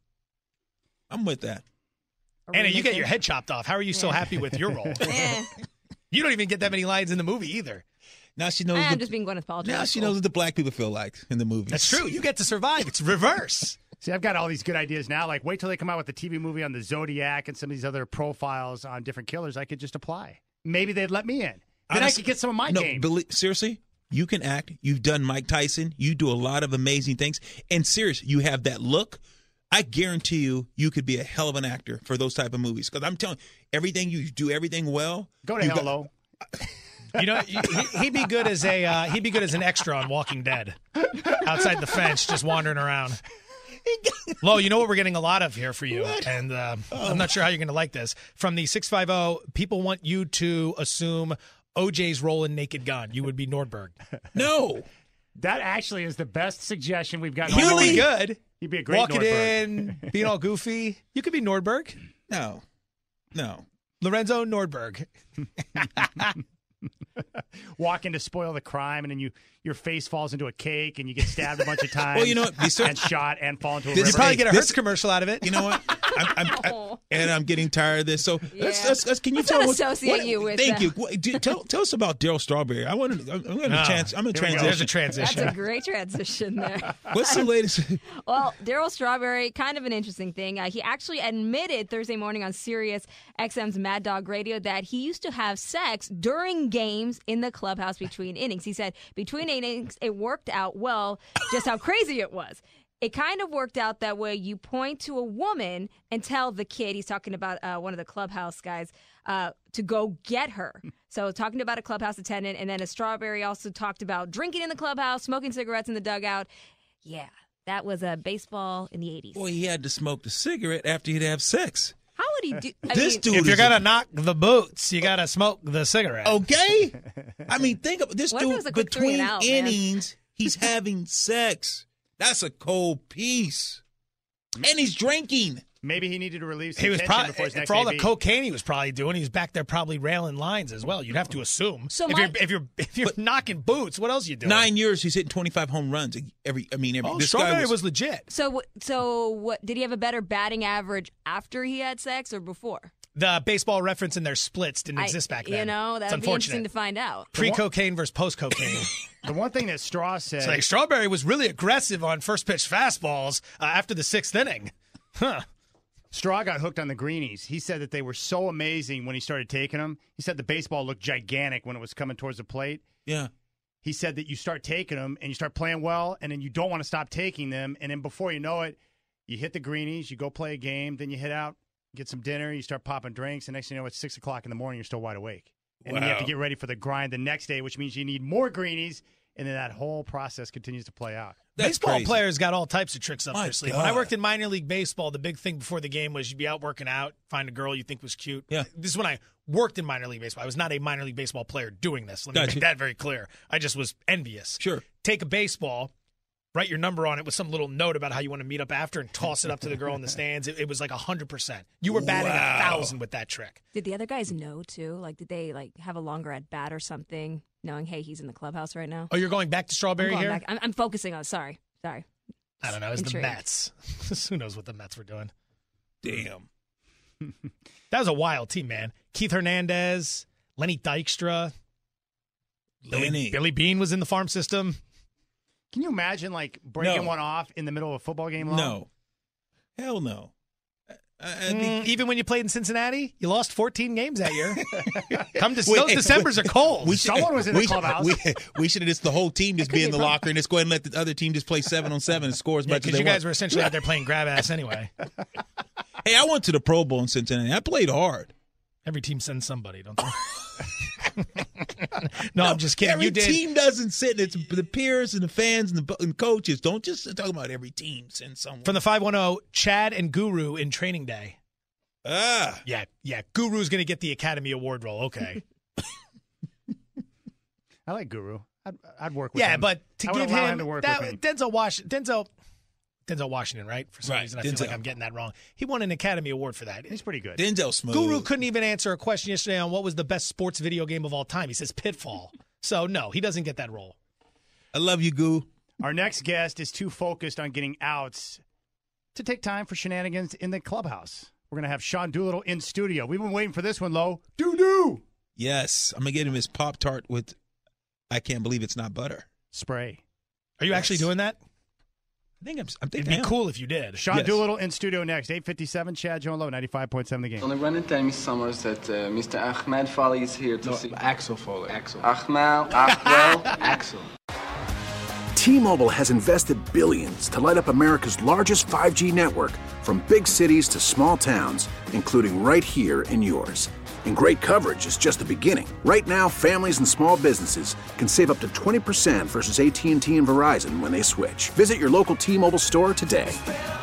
[SPEAKER 5] Anna, you get your head chopped off. How are you so happy with your role? You don't even get that many lines in the movie either.
[SPEAKER 4] Now she knows.
[SPEAKER 7] I'm just being Gwyneth Paltrow.
[SPEAKER 4] Now she knows what the black people feel like in the movies.
[SPEAKER 5] That's true. You get to survive. It's reverse.
[SPEAKER 3] See, I've got all these good ideas now. Like, wait till they come out with the TV movie on the Zodiac and some of these other profiles on different killers. I could just apply. Maybe they'd let me in. Then I could get some of my game.
[SPEAKER 4] Seriously, you can act. You've done Mike Tyson. You do a lot of amazing things. And seriously, you have that look. I guarantee you could be a hell of an actor for those type of movies. Because I'm telling you, everything you do, everything well.
[SPEAKER 3] Go to hell, Lo.
[SPEAKER 5] You know, he'd be good as an extra on Walking Dead, outside the fence, just wandering around. Lo, you know what we're getting a lot of here for you, and I'm not sure how you're going to like this. From the 650, people want you to assume OJ's role in Naked Gun. You would be Nordberg.
[SPEAKER 4] No.
[SPEAKER 3] That actually is the best suggestion we've got.
[SPEAKER 5] He would be good.
[SPEAKER 3] He'd be a great
[SPEAKER 5] Walking
[SPEAKER 3] Nordberg.
[SPEAKER 5] in, being all goofy. You could be Nordberg.
[SPEAKER 4] No.
[SPEAKER 5] Lorenzo Nordberg.
[SPEAKER 3] Walk in to spoil the crime, and then your face falls into a cake, and you get stabbed a bunch of times.
[SPEAKER 4] Well, you know what?
[SPEAKER 3] And shot and fall into a river.
[SPEAKER 5] You probably get a Hertz commercial out of it.
[SPEAKER 4] You know what? I'm getting tired of this. So let's can you
[SPEAKER 7] Let's
[SPEAKER 4] tell
[SPEAKER 7] not
[SPEAKER 4] what,
[SPEAKER 7] associate you with
[SPEAKER 4] Thank
[SPEAKER 7] that.
[SPEAKER 4] you. Tell us about Daryl Strawberry. I'm going to transition.
[SPEAKER 5] There's a transition.
[SPEAKER 7] That's a great transition there.
[SPEAKER 4] What's the latest?
[SPEAKER 7] Well, Daryl Strawberry, kind of an interesting thing. He actually admitted Thursday morning on Sirius XM's Mad Dog Radio that he used to have sex during games in the clubhouse between innings. He said between innings, it worked out well, just how crazy it was. It kind of worked out that way. You point to a woman and tell the kid, he's talking about one of the clubhouse guys, to go get her. So talking about a clubhouse attendant, and then a Strawberry also talked about drinking in the clubhouse, smoking cigarettes in the dugout. Yeah, that was a baseball in the 80s.
[SPEAKER 4] Boy, he had to smoke the cigarette after he'd have sex.
[SPEAKER 7] How would he do?
[SPEAKER 5] If you're going to knock the boots, you got to smoke the cigarette.
[SPEAKER 4] Okay? I mean, think of this
[SPEAKER 7] What if it
[SPEAKER 4] dude
[SPEAKER 7] was a quick
[SPEAKER 4] between
[SPEAKER 7] 3 and out, man?
[SPEAKER 4] innings, he's having sex. That's a cold piece. And he's drinking.
[SPEAKER 3] Maybe he needed to relieve some
[SPEAKER 5] He was
[SPEAKER 3] tension
[SPEAKER 5] probably,
[SPEAKER 3] before his next
[SPEAKER 5] for all the
[SPEAKER 3] AB.
[SPEAKER 5] cocaine he was probably doing, he was back there probably railing lines as well. You'd have to assume.
[SPEAKER 7] So
[SPEAKER 5] if you're knocking boots, what else are you doing?
[SPEAKER 4] 9 years, he's hitting 25 home runs every. This
[SPEAKER 5] Strawberry
[SPEAKER 4] guy
[SPEAKER 5] was legit.
[SPEAKER 7] So what? Did he have a better batting average after he had sex or before?
[SPEAKER 5] The baseball reference in their splits didn't exist back then.
[SPEAKER 7] You know,
[SPEAKER 5] It's
[SPEAKER 7] that would be interesting
[SPEAKER 5] unfortunate.
[SPEAKER 7] to find out.
[SPEAKER 5] Pre-cocaine versus post-cocaine.
[SPEAKER 3] The one thing that Straw said.
[SPEAKER 5] So like Strawberry was really aggressive on first pitch fastballs after the 6th inning. Huh.
[SPEAKER 3] Straw got hooked on the greenies. He said that they were so amazing when he started taking them. He said the baseball looked gigantic when it was coming towards the plate.
[SPEAKER 4] Yeah.
[SPEAKER 3] He said that you start taking them and you start playing well, and then you don't want to stop taking them. And then before you know it, you hit the greenies, you go play a game, then you hit out, get some dinner, you start popping drinks, and next thing you know, it's 6 o'clock in the morning, you're still wide awake. And then you have to get ready for the grind the next day, which means you need more greenies, and then that whole process continues to play out.
[SPEAKER 5] Baseball players got all types of tricks up
[SPEAKER 4] My
[SPEAKER 5] their sleeve.
[SPEAKER 4] God.
[SPEAKER 5] When I worked in minor league baseball, the big thing before the game was you'd be out working out, find a girl you think was cute.
[SPEAKER 4] Yeah.
[SPEAKER 5] This is when I worked in minor league baseball. I was not a minor league baseball player doing this. Let me
[SPEAKER 4] Gotcha.
[SPEAKER 5] make that very clear. I just was envious.
[SPEAKER 4] Sure.
[SPEAKER 5] Take a baseball, write your number on it with some little note about how you want to meet up after, and toss it up to the girl in the stands. It was like 100%. You were batting 1,000 with that trick.
[SPEAKER 7] Did the other guys know too? Like, did they have a longer at bat or something, knowing hey he's in the clubhouse right now?
[SPEAKER 5] Oh, you're going back to Strawberry
[SPEAKER 7] I'm going
[SPEAKER 5] here?
[SPEAKER 7] back. I'm focusing on. Sorry.
[SPEAKER 5] I don't know. It's the
[SPEAKER 7] Intrigued.
[SPEAKER 5] Mets. Who knows what the Mets were doing?
[SPEAKER 4] Damn.
[SPEAKER 5] That was a wild team, man. Keith Hernandez, Lenny Dykstra. Billy Beane was in the farm system.
[SPEAKER 3] Can you imagine, like, breaking
[SPEAKER 4] No.
[SPEAKER 3] one off in the middle of a football game? Long?
[SPEAKER 4] No. Hell no.
[SPEAKER 5] Even when you played in Cincinnati, you lost 14 games that year. Those Decembers are cold.
[SPEAKER 3] Someone was in the clubhouse.
[SPEAKER 4] We should have just the whole team just be in the locker and just go ahead and let the other team just play 7-on-7 and score as much as
[SPEAKER 5] Because
[SPEAKER 4] they
[SPEAKER 5] you guys
[SPEAKER 4] want.
[SPEAKER 5] were essentially out there playing grab ass anyway.
[SPEAKER 4] Hey, I went to the Pro Bowl in Cincinnati. I played hard.
[SPEAKER 5] Every team sends somebody, don't they? No, I'm just kidding.
[SPEAKER 4] Every
[SPEAKER 5] You did.
[SPEAKER 4] team doesn't sit. It's the peers and the fans and the coaches. Don't just talk about every team send someone.
[SPEAKER 5] From the 510, Chad and Guru in training day. Yeah. Guru's going to get the Academy Award role. Okay.
[SPEAKER 3] I like Guru. I'd work with him.
[SPEAKER 5] Yeah, but to
[SPEAKER 3] I would
[SPEAKER 5] give
[SPEAKER 3] allow
[SPEAKER 5] him
[SPEAKER 3] to work
[SPEAKER 5] that,
[SPEAKER 3] with me.
[SPEAKER 5] Denzel Washington, right? For some
[SPEAKER 4] Right,
[SPEAKER 5] reason, I feel like
[SPEAKER 4] Denzel.
[SPEAKER 5] I'm getting that wrong. He won an Academy Award for that.
[SPEAKER 3] He's pretty good.
[SPEAKER 4] Denzel Smooth.
[SPEAKER 5] Guru couldn't even answer a question yesterday on what was the best sports video game of all time. He says Pitfall. So, no, he doesn't get that role.
[SPEAKER 4] I love you, Goo.
[SPEAKER 3] Our next guest is too focused on getting outs to take time for shenanigans in the clubhouse. We're going to have Sean Doolittle in studio. We've been waiting for this one, Lo. Doo-doo!
[SPEAKER 4] Yes, I'm gonna get him his Pop-Tart with I can't believe it's not butter.
[SPEAKER 3] Spray.
[SPEAKER 5] Are you actually doing that?
[SPEAKER 4] I think I'm
[SPEAKER 5] It'd
[SPEAKER 4] thinking
[SPEAKER 5] be cool if you did.
[SPEAKER 3] Sean
[SPEAKER 4] Yes.
[SPEAKER 3] Doolittle in studio next. 8:57, Chad, Joe, and Low, 95.7 The Game.
[SPEAKER 10] On the run and tell me, Summers, that Mr. Ahmed Foley is here to see. Axel Foley. Axel.
[SPEAKER 9] T-Mobile has invested billions to light up America's largest 5G network, from big cities to small towns, including right here in yours. And great coverage is just the beginning. Right now, families and small businesses can save up to 20% versus AT&T and Verizon when they switch. Visit your local T-Mobile store today.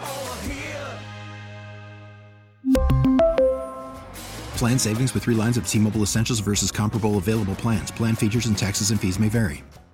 [SPEAKER 12] Plan savings with 3 lines of T-Mobile Essentials versus comparable available plans. Plan features and taxes and fees may vary.